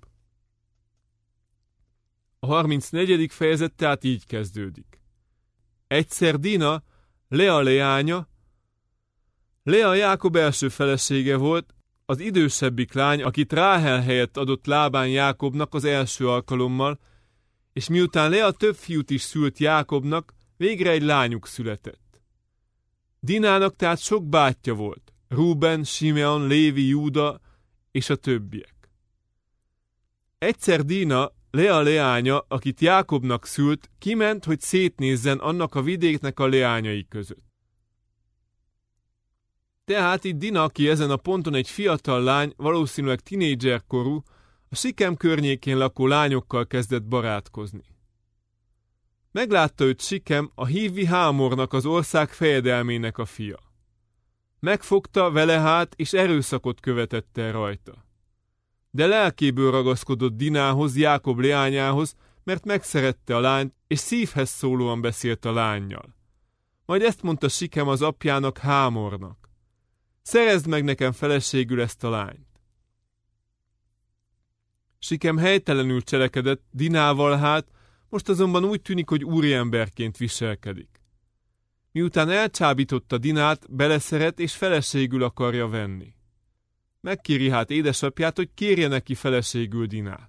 A harmincnegyedik fejezet tehát így kezdődik. Egyszer Dina, Lea leánya, Lea Jákob első felesége volt, az idősebbik lány, akit Ráhel helyett adott Lábán Jákobnak az első alkalommal, és miután Lea több fiút is szült Jákobnak, végre egy lányuk született. Dinának tehát sok bátyja volt, Rúben, Simeon, Lévi, Júda és a többiek. Egyszer Dina, Lea leánya, akit Jákobnak szült, kiment, hogy szétnézzen annak a vidéknek a leányai között. Tehát itt Dina, aki ezen a ponton egy fiatal lány, valószínűleg tinédzserkorú, a Sikem környékén lakó lányokkal kezdett barátkozni. Meglátta őt Sikem, a hívi Hámornak, az ország fejedelmének a fia. Megfogta vele hát, és erőszakot követett el rajta. De lelkéből ragaszkodott Dinához, Jákob leányához, mert megszerette a lányt, és szívhez szólóan beszélt a lánnyal. Majd ezt mondta Sikem az apjának, Hámornak: szerezd meg nekem feleségül ezt a lányt. Sikem helytelenül cselekedett, Dinával hát, most azonban úgy tűnik, hogy úriemberként viselkedik. Miután elcsábította Dinát, beleszeret és feleségül akarja venni. Megkéri hát édesapját, hogy kérje neki feleségül Dinát.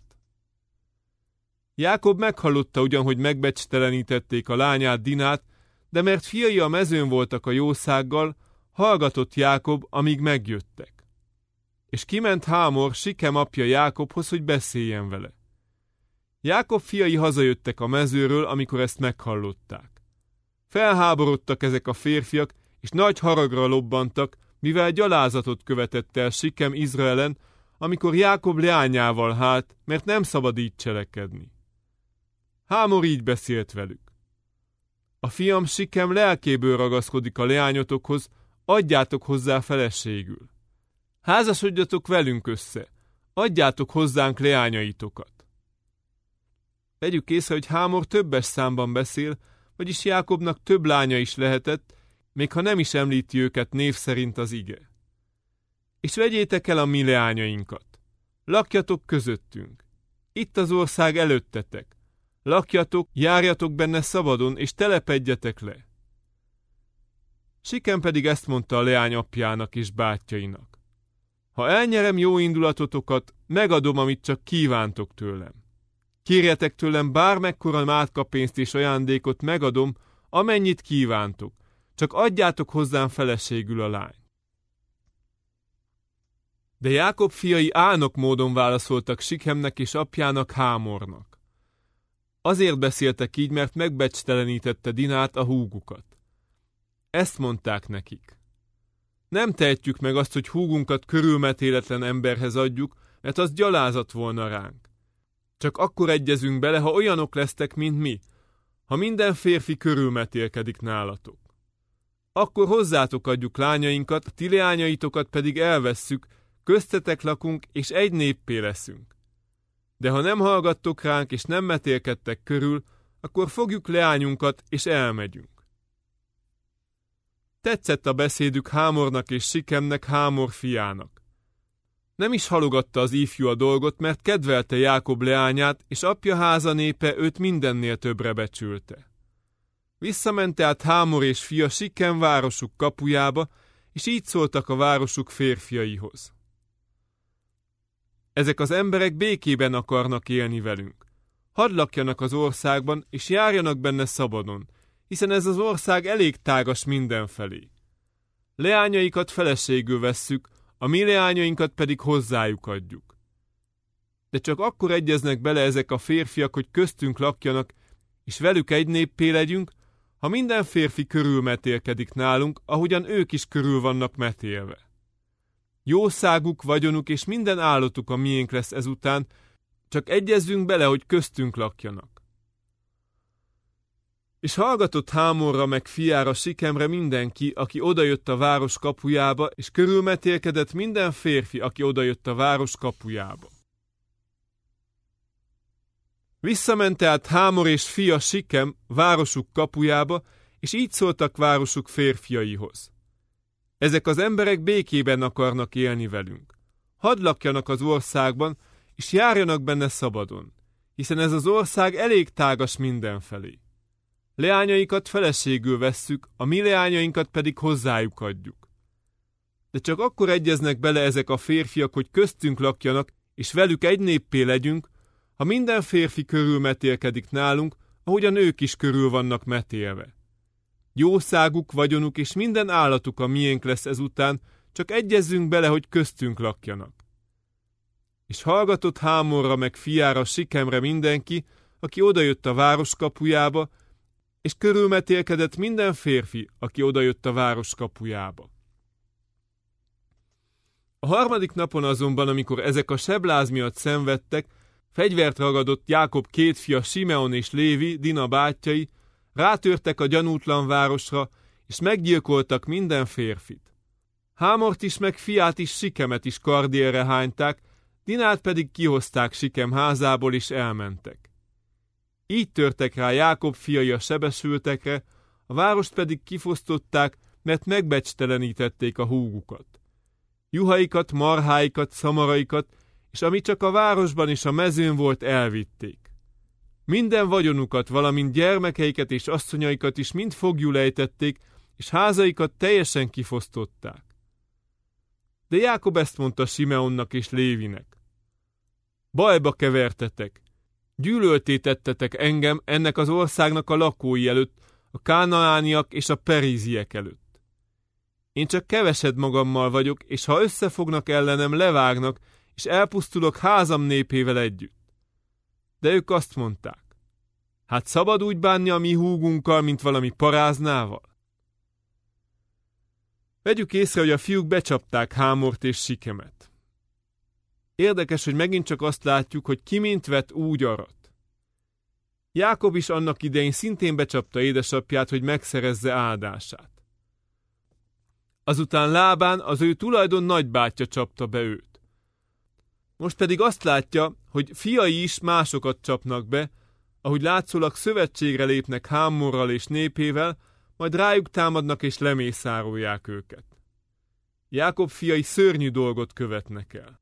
Jákob meghallotta ugyan, hogy megbecstelenítették a lányát, Dinát, de mert fiai a mezőn voltak a jószággal, hallgatott Jákob, amíg megjöttek. És kiment Hámor, Sikem apja Jákobhoz, hogy beszéljen vele. Jákob fiai hazajöttek a mezőről, amikor ezt meghallották. Felháborodtak ezek a férfiak, és nagy haragra lobbantak, mivel gyalázatot követett el Sikem Izraelen, amikor Jákob leányával hát, mert nem szabad így cselekedni. Hámor így beszélt velük: a fiam Sikem lelkéből ragaszkodik a leányotokhoz, adjátok hozzá feleségül. Házasodjatok velünk össze, adjátok hozzánk leányaitokat. Vegyük észre, hogy Hámor többes számban beszél, vagyis Jákobnak több lánya is lehetett, még ha nem is említi őket név szerint az ige. És vegyétek el a mi leányainkat. Lakjatok közöttünk. Itt az ország előttetek. Lakjatok, járjatok benne szabadon, és telepedjetek le. Sikem pedig ezt mondta a leány apjának és bátyjainak: ha elnyerem jó indulatotokat, megadom, amit csak kívántok tőlem. Kérjetek tőlem bármekkora mátkapénzt és ajándékot, megadom, amennyit kívántok, csak adjátok hozzám feleségül a lányt. De Jákob fiai álnok módon válaszoltak Sikemnek és apjának, Hámornak. Azért beszéltek így, mert megbecstelenítette Dinát, a húgukat. Ezt mondták nekik: nem tehetjük meg azt, hogy húgunkat körülmetéletlen emberhez adjuk, mert az gyalázat volna ránk. Csak akkor egyezünk bele, ha olyanok lesztek, mint mi, ha minden férfi körülmetélkedik nálatok. Akkor hozzátok adjuk lányainkat, ti leányaitokat pedig elvesszük, köztetek lakunk, és egy néppé leszünk. De ha nem hallgattok ránk, és nem metélkedtek körül, akkor fogjuk leányunkat, és elmegyünk. Tetszett a beszédük Hámornak és Sikemnek, Hámor fiának. Nem is halogatta az ifjú a dolgot, mert kedvelte Jákob leányát, és apja háza népe őt mindennél többre becsülte. Visszament tehát Hámor és fia Sikem városuk kapujába, és így szóltak a városuk férfiaihoz: ezek az emberek békében akarnak élni velünk. Hadd lakjanak az országban, és járjanak benne szabadon, hiszen ez az ország elég tágas mindenfelé. Leányaikat feleségül vesszük, a mi leányainkat pedig hozzájuk adjuk. De csak akkor egyeznek bele ezek a férfiak, hogy köztünk lakjanak, és velük egy néppé legyünk, ha minden férfi körülmetélkedik nálunk, ahogyan ők is körül vannak metélve. Jószáguk, vagyonuk és minden állatuk a miénk lesz ezután, csak egyezzünk bele, hogy köztünk lakjanak. És hallgatott Hámorra meg fiára Sikemre mindenki, aki odajött a város kapujába, és körülmetélkedett minden férfi, aki odajött a város kapujába. Visszament tehát Hámor és fia Sikem városuk kapujába, és így szóltak városuk férfiaihoz: ezek az emberek békében akarnak élni velünk. Hadd lakjanak az országban, és járjanak benne szabadon, hiszen ez az ország elég tágas mindenfelé. Leányaikat feleségül vesszük, a mi leányainkat pedig hozzájuk adjuk. De csak akkor egyeznek bele ezek a férfiak, hogy köztünk lakjanak, és velük egy néppé legyünk, ha minden férfi körülmetélkedik nálunk, ahogyan ők is körül vannak metélve. Jószáguk, vagyonuk és minden állatuk a miénk lesz ezután, csak egyezzünk bele, hogy köztünk lakjanak. És hallgatott Hámorra meg fiára Sikemre mindenki, aki odajött a város kapujába, és körülmetélkedett minden férfi, aki odajött a város kapujába. A harmadik napon azonban, amikor ezek a sebláz miatt szenvedtek, fegyvert ragadott Jákob két fia, Simeon és Lévi, Dina bátyjai, rátörtek a gyanútlan városra, és meggyilkoltak minden férfit. Hámort is, meg fiát is, Sikemet is kardélre hányták, Dinát pedig kihozták Sikem házából, és elmentek. Így törtek rá Jákob fiai a sebesültekre, a várost pedig kifosztották, mert megbecstelenítették a húgukat. Juhaikat, marháikat, szamaraikat, és ami csak a városban és a mezőn volt, elvitték. Minden vagyonukat, valamint gyermekeiket és asszonyaikat is mind foglyul ejtették, és házaikat teljesen kifosztották. De Jákob ezt mondta Simeonnak és Lévinek: bajba kevertetek, gyűlöltétettetek engem ennek az országnak a lakói előtt, a kánaániak és a períziek előtt. Én csak kevesed magammal vagyok, és ha összefognak ellenem, levágnak, és elpusztulok házam népével együtt. De ők azt mondták: hát szabad úgy bánni a mi húgunkkal, mint valami paráznával? Vegyük észre, hogy a fiúk becsapták Hámort és Sikemet. Érdekes, hogy megint csak azt látjuk, hogy ki mint vett, úgy arat. Jákob is annak idején szintén becsapta édesapját, hogy megszerezze áldását. Azután Lábán, az ő tulajdon nagybátyja csapta be őt. Most pedig azt látja, hogy fiai is másokat csapnak be, ahogy látszólag szövetségre lépnek Hámorral és népével, majd rájuk támadnak és lemészárolják őket. Jákob fiai szörnyű dolgot követnek el.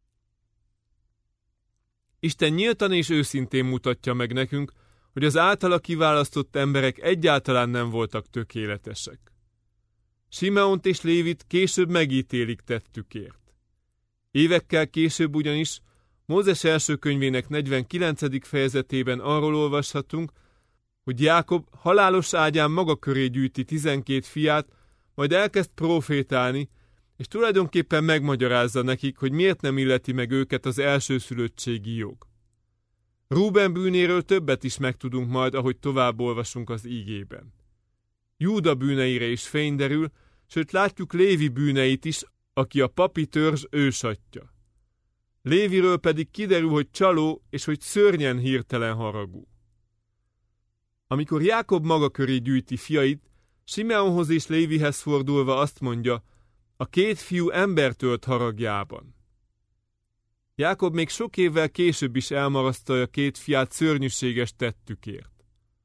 Isten nyíltan és őszintén mutatja meg nekünk, hogy az általa kiválasztott emberek egyáltalán nem voltak tökéletesek. Simeont és Lévit később megítélik tettükért. Évekkel később ugyanis Mózes első könyvének negyvenkilencedik fejezetében arról olvashatunk, hogy Jákob halálos ágyán maga köré gyűjti tizenkét fiát, majd elkezd profétálni, és tulajdonképpen megmagyarázza nekik, hogy miért nem illeti meg őket az elsőszülöttségi jog. Rúben bűnéről többet is megtudunk majd, ahogy tovább olvasunk az ígében. Júda bűneire is fény derül, sőt látjuk Lévi bűneit is, aki a papi törzs ősatja. Léviről pedig kiderül, hogy csaló, és hogy szörnyen hirtelen haragú. Amikor Jákob maga köré gyűjti fiait, Simeonhoz és Lévihez fordulva azt mondja: a két fiú embertölt haragjában. Jákob még sok évvel később is elmarasztalja két fiát szörnyűséges tettükért.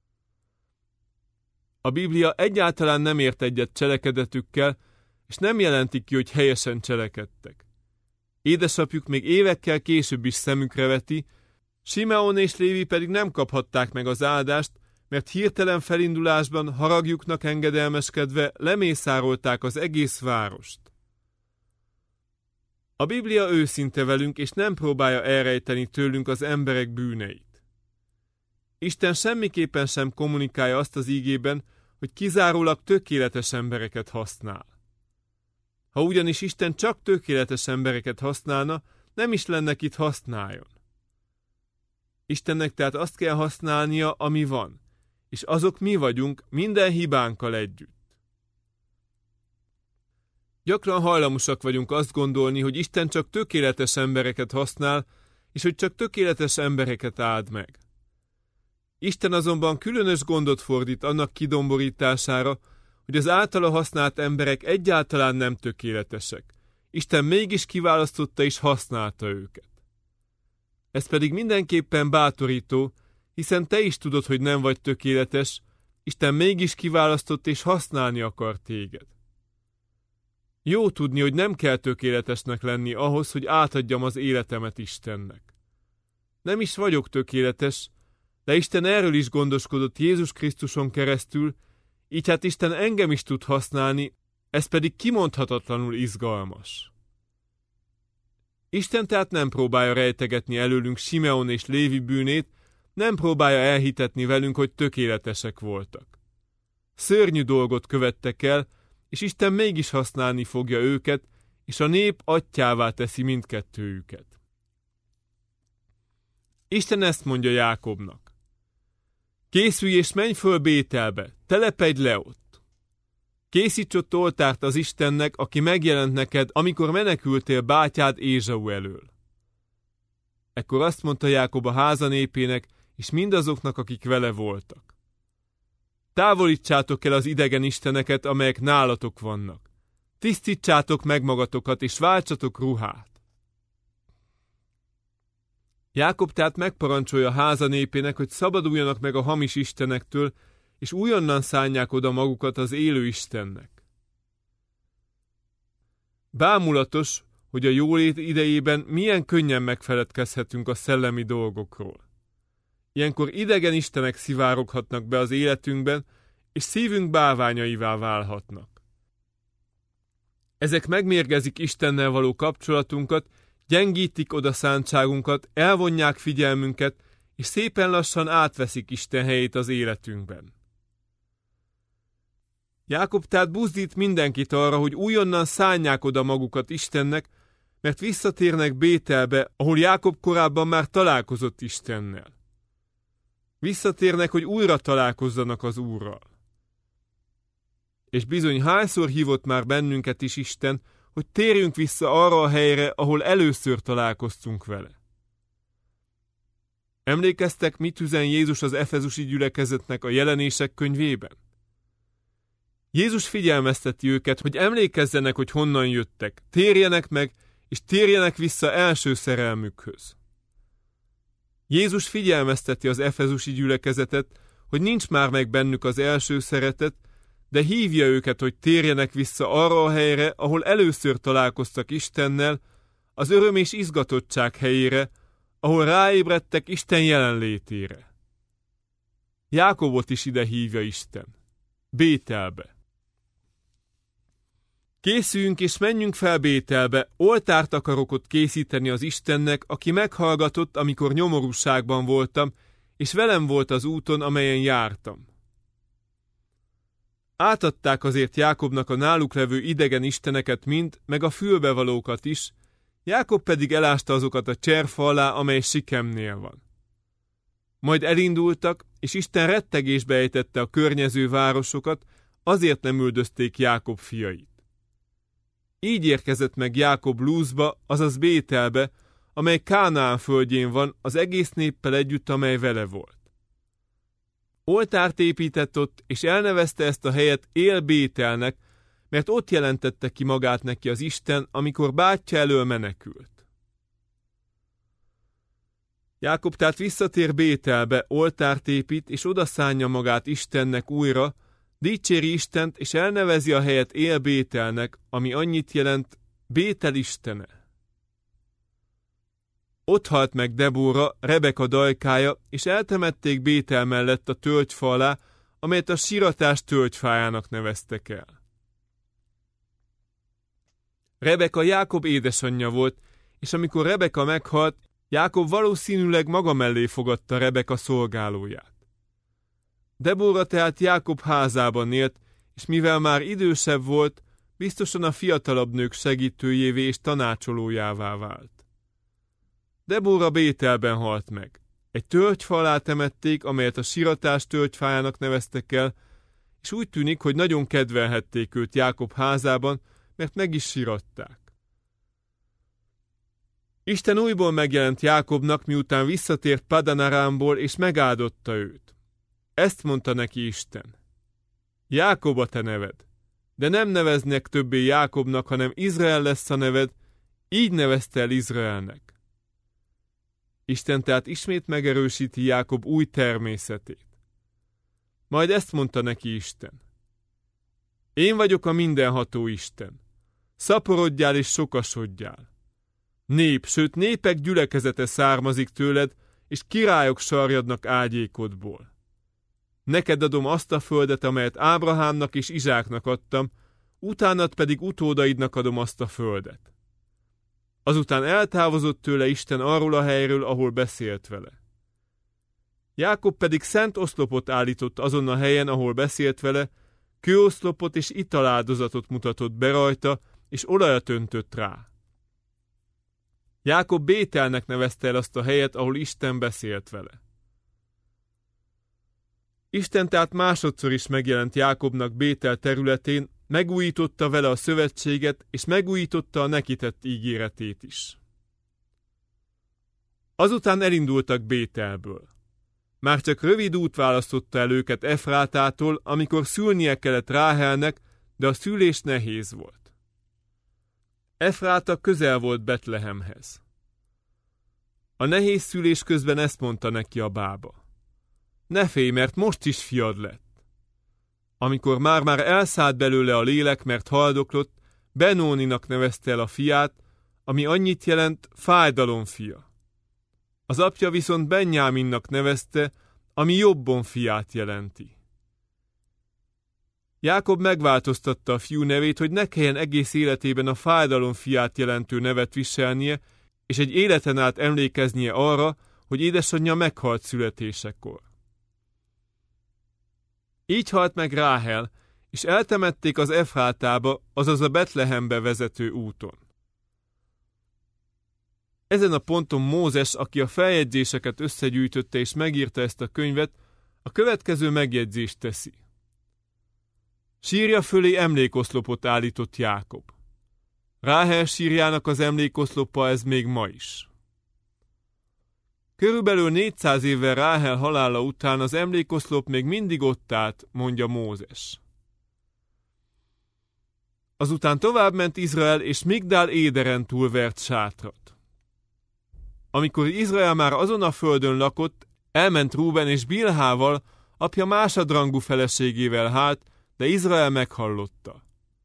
A Biblia egyáltalán nem ért egyet cselekedetükkel, és nem jelenti ki, hogy helyesen cselekedtek. Édesapjuk még évekkel később is szemükre veti, Simeon és Lévi pedig nem kaphatták meg az áldást, mert hirtelen felindulásban haragjuknak engedelmeskedve lemészárolták az egész várost. A Biblia őszinte velünk, és nem próbálja elrejteni tőlünk az emberek bűneit. Isten semmiképpen sem kommunikálja azt az ígében, hogy kizárólag tökéletes embereket használ. Ha ugyanis Isten csak tökéletes embereket használna, nem is lenne kit használjon. Istennek tehát azt kell használnia, ami van, és azok mi vagyunk minden hibánkkal együtt. Gyakran hajlamosak vagyunk azt gondolni, hogy Isten csak tökéletes embereket használ, és hogy csak tökéletes embereket áld meg. Isten azonban különös gondot fordít annak kidomborítására, hogy az általa használt emberek egyáltalán nem tökéletesek. Isten mégis kiválasztotta és használta őket. Ez pedig mindenképpen bátorító, hiszen te is tudod, hogy nem vagy tökéletes, Isten mégis kiválasztott és használni akar téged. Jó tudni, hogy nem kell tökéletesnek lenni ahhoz, hogy átadjam az életemet Istennek. Nem is vagyok tökéletes, de Isten erről is gondoskodott Jézus Krisztuson keresztül, így hát Isten engem is tud használni, ez pedig kimondhatatlanul izgalmas. Isten tehát nem próbálja rejtegetni előlünk Simeon és Lévi bűnét, nem próbálja elhitetni velünk, hogy tökéletesek voltak. Szörnyű dolgot követtek el, és Isten mégis használni fogja őket, és a nép atyjává teszi mindkettőjüket. Isten ezt mondja Jákobnak: készülj és menj föl Bételbe, telepedj le ott. Készíts ott oltárt az Istennek, aki megjelent neked, amikor menekültél bátyád Ézsau elől. Ekkor azt mondta Jákob a háza népének, és mindazoknak, akik vele voltak: távolítsátok el az idegen isteneket, amelyek nálatok vannak. Tisztítsátok meg magatokat, és váltsatok ruhát. Jákob tehát megparancsolja háza népének, hogy szabaduljanak meg a hamis istenektől, és újonnan szánják oda magukat az élő Istennek. Bámulatos, hogy a jólét idejében milyen könnyen megfeledkezhetünk a szellemi dolgokról. Ilyenkor idegen istenek szivároghatnak be az életünkben, és szívünk bálványaivá válhatnak. Ezek megmérgezik Istennel való kapcsolatunkat, gyengítik odaszántságunkat, elvonják figyelmünket, és szépen lassan átveszik Isten helyét az életünkben. Jákob tehát buzdít mindenkit arra, hogy újonnan szánják oda magukat Istennek, mert visszatérnek Bételbe, ahol Jákob korábban már találkozott Istennel. Visszatérnek, hogy újra találkozzanak az Úrral. És bizony hányszor hívott már bennünket is Isten, hogy térjünk vissza arra a helyre, ahol először találkoztunk vele. Emlékeztek, mit üzen Jézus az efezusi gyülekezetnek a Jelenések könyvében? Jézus figyelmezteti őket, hogy emlékezzenek, hogy honnan jöttek, térjenek meg, és térjenek vissza első szerelmükhöz. Jézus figyelmezteti az efezusi gyülekezetet, hogy nincs már meg bennük az első szeretet, de hívja őket, hogy térjenek vissza arra a helyre, ahol először találkoztak Istennel, az öröm és izgatottság helyére, ahol ráébredtek Isten jelenlétére. Jákobot is ide hívja Isten, Bételbe. Készüljünk és menjünk fel Bételbe, oltárt akarok ott készíteni az Istennek, aki meghallgatott, amikor nyomorúságban voltam, és velem volt az úton, amelyen jártam. Átadták azért Jákobnak a náluk levő idegen isteneket mind, meg a fülbevalókat is, Jákob pedig elásta azokat a cserfa alá, amely Sikemnél van. Majd elindultak, és Isten rettegésbe ejtette a környező városokat, azért nem üldözték Jákob fiait. Így érkezett meg Jákob Lúzba, azaz Bételbe, amely Kánaán földjén van, az egész néppel együtt, amely vele volt. Oltárt épített ott, és elnevezte ezt a helyet Él-Bételnek, mert ott jelentette ki magát neki az Isten, amikor bátyja elől menekült. Jákob tehát visszatér Bételbe, oltárt épít, és odaszánja magát Istennek újra, dicséri Istent, és elnevezi a helyet Él-Bételnek, ami annyit jelent, Bétel istene. Ott halt meg Debóra, Rebeka dajkája, és eltemették Bétel mellett a tölgyfa alá, amelyet a siratás tölgyfájának neveztek el. Rebeka Jákob édesanyja volt, és amikor Rebeka meghalt, Jákob valószínűleg maga mellé fogadta Rebeka szolgálóját. Debóra tehát Jákob házában élt, és mivel már idősebb volt, biztosan a fiatalabb nők segítőjévé és tanácsolójává vált. Debóra Bételben halt meg. Egy tölgyfa alá temették, amelyet a siratás tölgyfájának neveztek el, és úgy tűnik, hogy nagyon kedvelhették őt Jákob házában, mert meg is siratták. Isten újból megjelent Jákobnak, miután visszatért Padan-arámból, és megáldotta őt. Ezt mondta neki Isten. Jákob a te neved, de nem neveznek többé Jákobnak, hanem Izrael lesz a neved, így nevezte el Izraelnek. Isten tehát ismét megerősíti Jákob új természetét. Majd ezt mondta neki Isten. Én vagyok a mindenható Isten. Szaporodjál és sokasodjál. Nép, sőt népek gyülekezete származik tőled, és királyok sarjadnak ágyékodból. Neked adom azt a földet, amelyet Ábrahámnak és Izsáknak adtam, utánad pedig utódaidnak adom azt a földet. Azután eltávozott tőle Isten arról a helyről, ahol beszélt vele. Jákob pedig szent oszlopot állított azon a helyen, ahol beszélt vele, kőoszlopot és italáldozatot mutatott be rajta, és olajat öntött rá. Jákob Bételnek nevezte el azt a helyet, ahol Isten beszélt vele. Isten tehát másodszor is megjelent Jákobnak Bétel területén, megújította vele a szövetséget, és megújította a neki tett ígéretét is. Azután elindultak Bételből. Már csak rövid út választotta el őket Efrátától, amikor szülnie kellett Ráhelnek, de a szülés nehéz volt. Efráta közel volt Betlehemhez. A nehéz szülés közben ezt mondta neki a bába. Ne félj, mert most is fiad lett. Amikor már-már elszállt belőle a lélek, mert haldoklott, Benóninak nevezte el a fiát, ami annyit jelent, fájdalom fia. Az apja viszont Benjáminnak nevezte, ami Jobbon fiát jelenti. Jákob megváltoztatta a fiú nevét, hogy ne kelljen egész életében a fájdalom fiát jelentő nevet viselnie, és egy életen át emlékeznie arra, hogy édesanyja meghalt születésekor. Így halt meg Ráhel, és eltemették az Efrátába, azaz a Betlehembe vezető úton. Ezen a ponton Mózes, aki a feljegyzéseket összegyűjtötte és megírta ezt a könyvet, a következő megjegyzést teszi. Sírja fölé emlékoszlopot állított Jákob. Ráhel sírjának az emlékoszlopa ez még ma is. Körülbelül négyszáz évvel Ráhel halála után az emlékoszlop még mindig ott állt, mondja Mózes. Azután továbbment Izrael, és Migdál Éderen túl vert sátrat. Amikor Izrael már azon a földön lakott, elment Rúben és Bilhával, apja másodrangú feleségével hált, de Izrael meghallotta.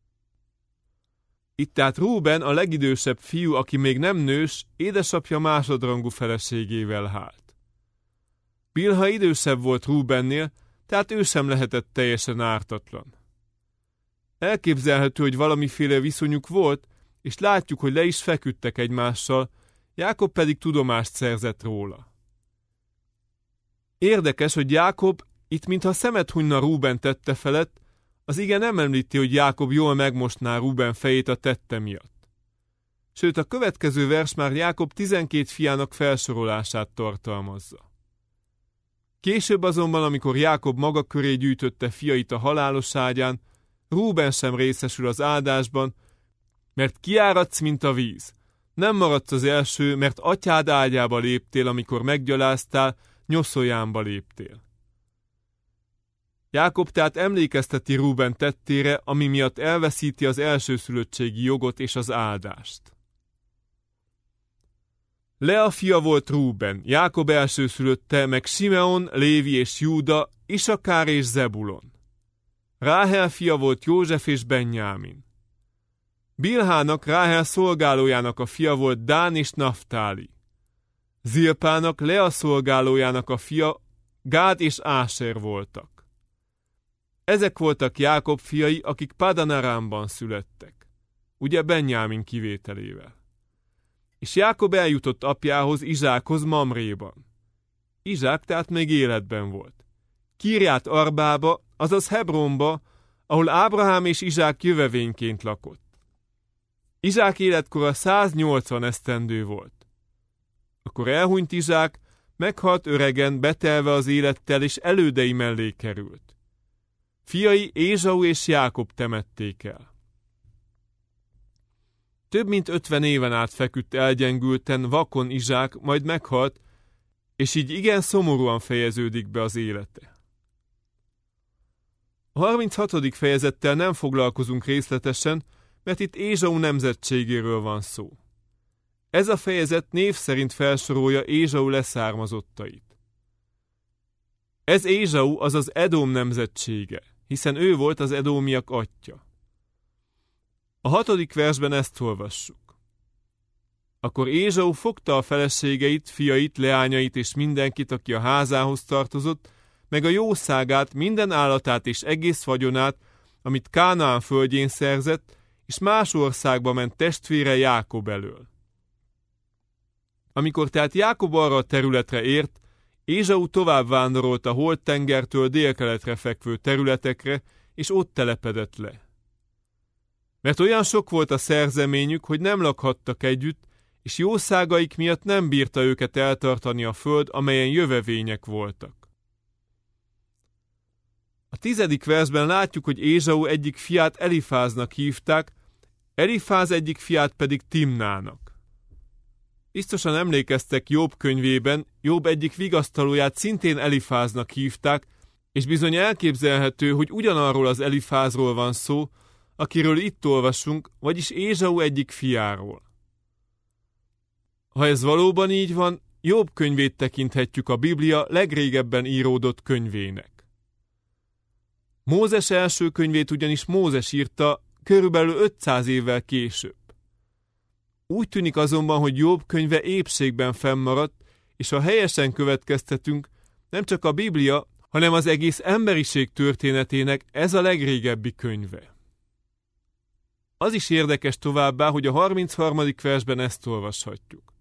Itt tehát Rúben, a legidősebb fiú, aki még nem nős, édesapja másodrangú feleségével hált. Bilha idősebb volt Rúbennél, tehát ő sem lehetett teljesen ártatlan. Elképzelhető, hogy valamiféle viszonyuk volt, és látjuk, hogy le is feküdtek egymással, Jákob pedig tudomást szerzett róla. Érdekes, hogy Jákob itt mintha szemet hunyna Rúben tette felett, az ige nem említi, hogy Jákob jól megmosná Rúben fejét a tette miatt. Sőt, a következő vers már Jákob tizenkét fiának felsorolását tartalmazza. Később azonban, amikor Jákob maga köré gyűjtötte fiait a halálos ágyán, Rúben sem részesül az áldásban, mert kiáradsz, mint a víz. Nem maradsz az első, mert atyád ágyába léptél, amikor meggyaláztál, nyoszoljámba léptél. Jákob tehát emlékezteti Rúben tettére, ami miatt elveszíti az elsőszülöttségi jogot és az áldást. Lea fia volt Rúben, Jákob elsőszülötte, meg Simeon, Lévi és Júda, Isakár és Zebulon. Ráhel fia volt József és Benjámin. Bilhának, Ráhel szolgálójának a fia volt Dán és Naftáli. Zilpának, Lea szolgálójának a fia Gád és Áser voltak. Ezek voltak Jákob fiai, akik Padan-arámban születtek, ugye Benjámin kivételével. És Jákob eljutott apjához, Izsákhoz Mamréban. Izsák tehát még életben volt. Kirját Arbába, azaz Hebronba, ahol Ábrahám és Izsák jövevényként lakott. Izsák életkora száznyolcvan esztendő volt. Akkor elhunyt Izsák, meghalt öregen, betelve az élettel, és elődei mellé került. Fiai Ézsau és Jákob temették el. Több mint ötven éven át feküdt elgyengülten, vakon Izsák, majd meghalt, és így igen szomorúan fejeződik be az élete. A harminchatodik fejezettel nem foglalkozunk részletesen, mert itt Ézsau nemzetségéről van szó. Ez a fejezet név szerint felsorolja Ézsau leszármazottait. Ez Ézsau, azaz Edom nemzetsége, hiszen ő volt az edómiak atyja. A hatodik versben ezt olvassuk. Akkor Ézsau fogta a feleségeit, fiait, leányait és mindenkit, aki a házához tartozott, meg a jószágát, minden állatát és egész vagyonát, amit Kánaán földjén szerzett, és más országba ment testvére Jákob elől. Amikor tehát Jákob arra a területre ért, Ézsau tovább vándorolt a Holt-tengertől délkeletre fekvő területekre, és ott telepedett le. Mert olyan sok volt a szerzeményük, hogy nem lakhattak együtt, és jószágaik miatt nem bírta őket eltartani a föld, amelyen jövevények voltak. A tizedik versben látjuk, hogy Ézsau egyik fiát Elifáznak hívták, Elifáz egyik fiát pedig Timnának. Biztosan emlékeztek Jobb könyvében, Jobb egyik vigasztalóját szintén Elifáznak hívták, és bizony elképzelhető, hogy ugyanarról az Elifázról van szó, akiről itt olvasunk, vagyis Ézsau egyik fiáról. Ha ez valóban így van, Jobb könyvét tekinthetjük a Biblia legrégebben íródott könyvének. Mózes első könyvét ugyanis Mózes írta körülbelül ötszáz évvel később. Úgy tűnik azonban, hogy Jobb könyve épségben fennmaradt, és ha helyesen következtetünk, nem csak a Biblia, hanem az egész emberiség történetének ez a legrégebbi könyve. Az is érdekes továbbá, hogy a harmincharmadik versben ezt olvashatjuk.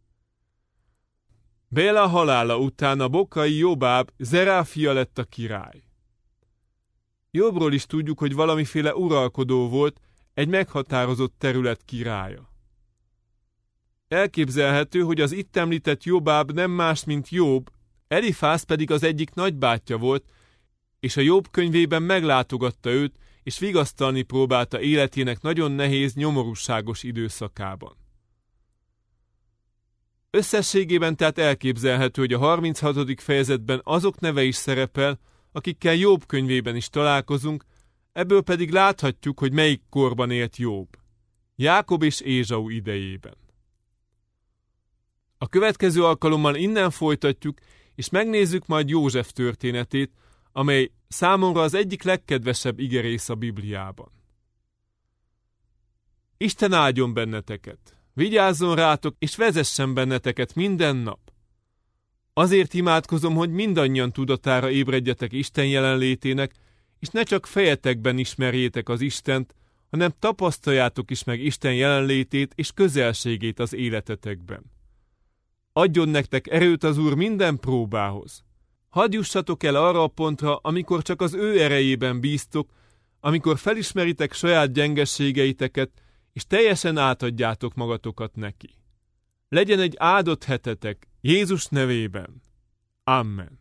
Béla halála után a bokai Jobáb, Zerá fia lett a király. Jobbról is tudjuk, hogy valamiféle uralkodó volt, egy meghatározott terület királya. Elképzelhető, hogy az itt említett Jobáb nem más, mint Jobb, Elifáz pedig az egyik nagybátyja volt, és a Jobb könyvében meglátogatta őt, és vigasztalni próbálta életének nagyon nehéz, nyomorúságos időszakában. Összességében tehát elképzelhető, hogy a harminchatodik fejezetben azok neve is szerepel, akikkel Jobb könyvében is találkozunk, ebből pedig láthatjuk, hogy melyik korban élt Jobb. Jákob és Ézsau idejében. A következő alkalommal innen folytatjuk, és megnézzük majd József történetét, amely számomra az egyik legkedvesebb igerész a Bibliában. Isten áldjon benneteket, vigyázzon rátok, és vezessen benneteket minden nap. Azért imádkozom, hogy mindannyian tudatára ébredjetek Isten jelenlétének, és ne csak fejetekben ismerjétek az Istent, hanem tapasztaljátok is meg Isten jelenlétét és közelségét az életetekben. Adjon nektek erőt az Úr minden próbához. Hadd jussatok el arra a pontra, amikor csak az ő erejében bíztok, amikor felismeritek saját gyengességeiteket, és teljesen átadjátok magatokat neki. Legyen egy áldott hetetek Jézus nevében. Amen.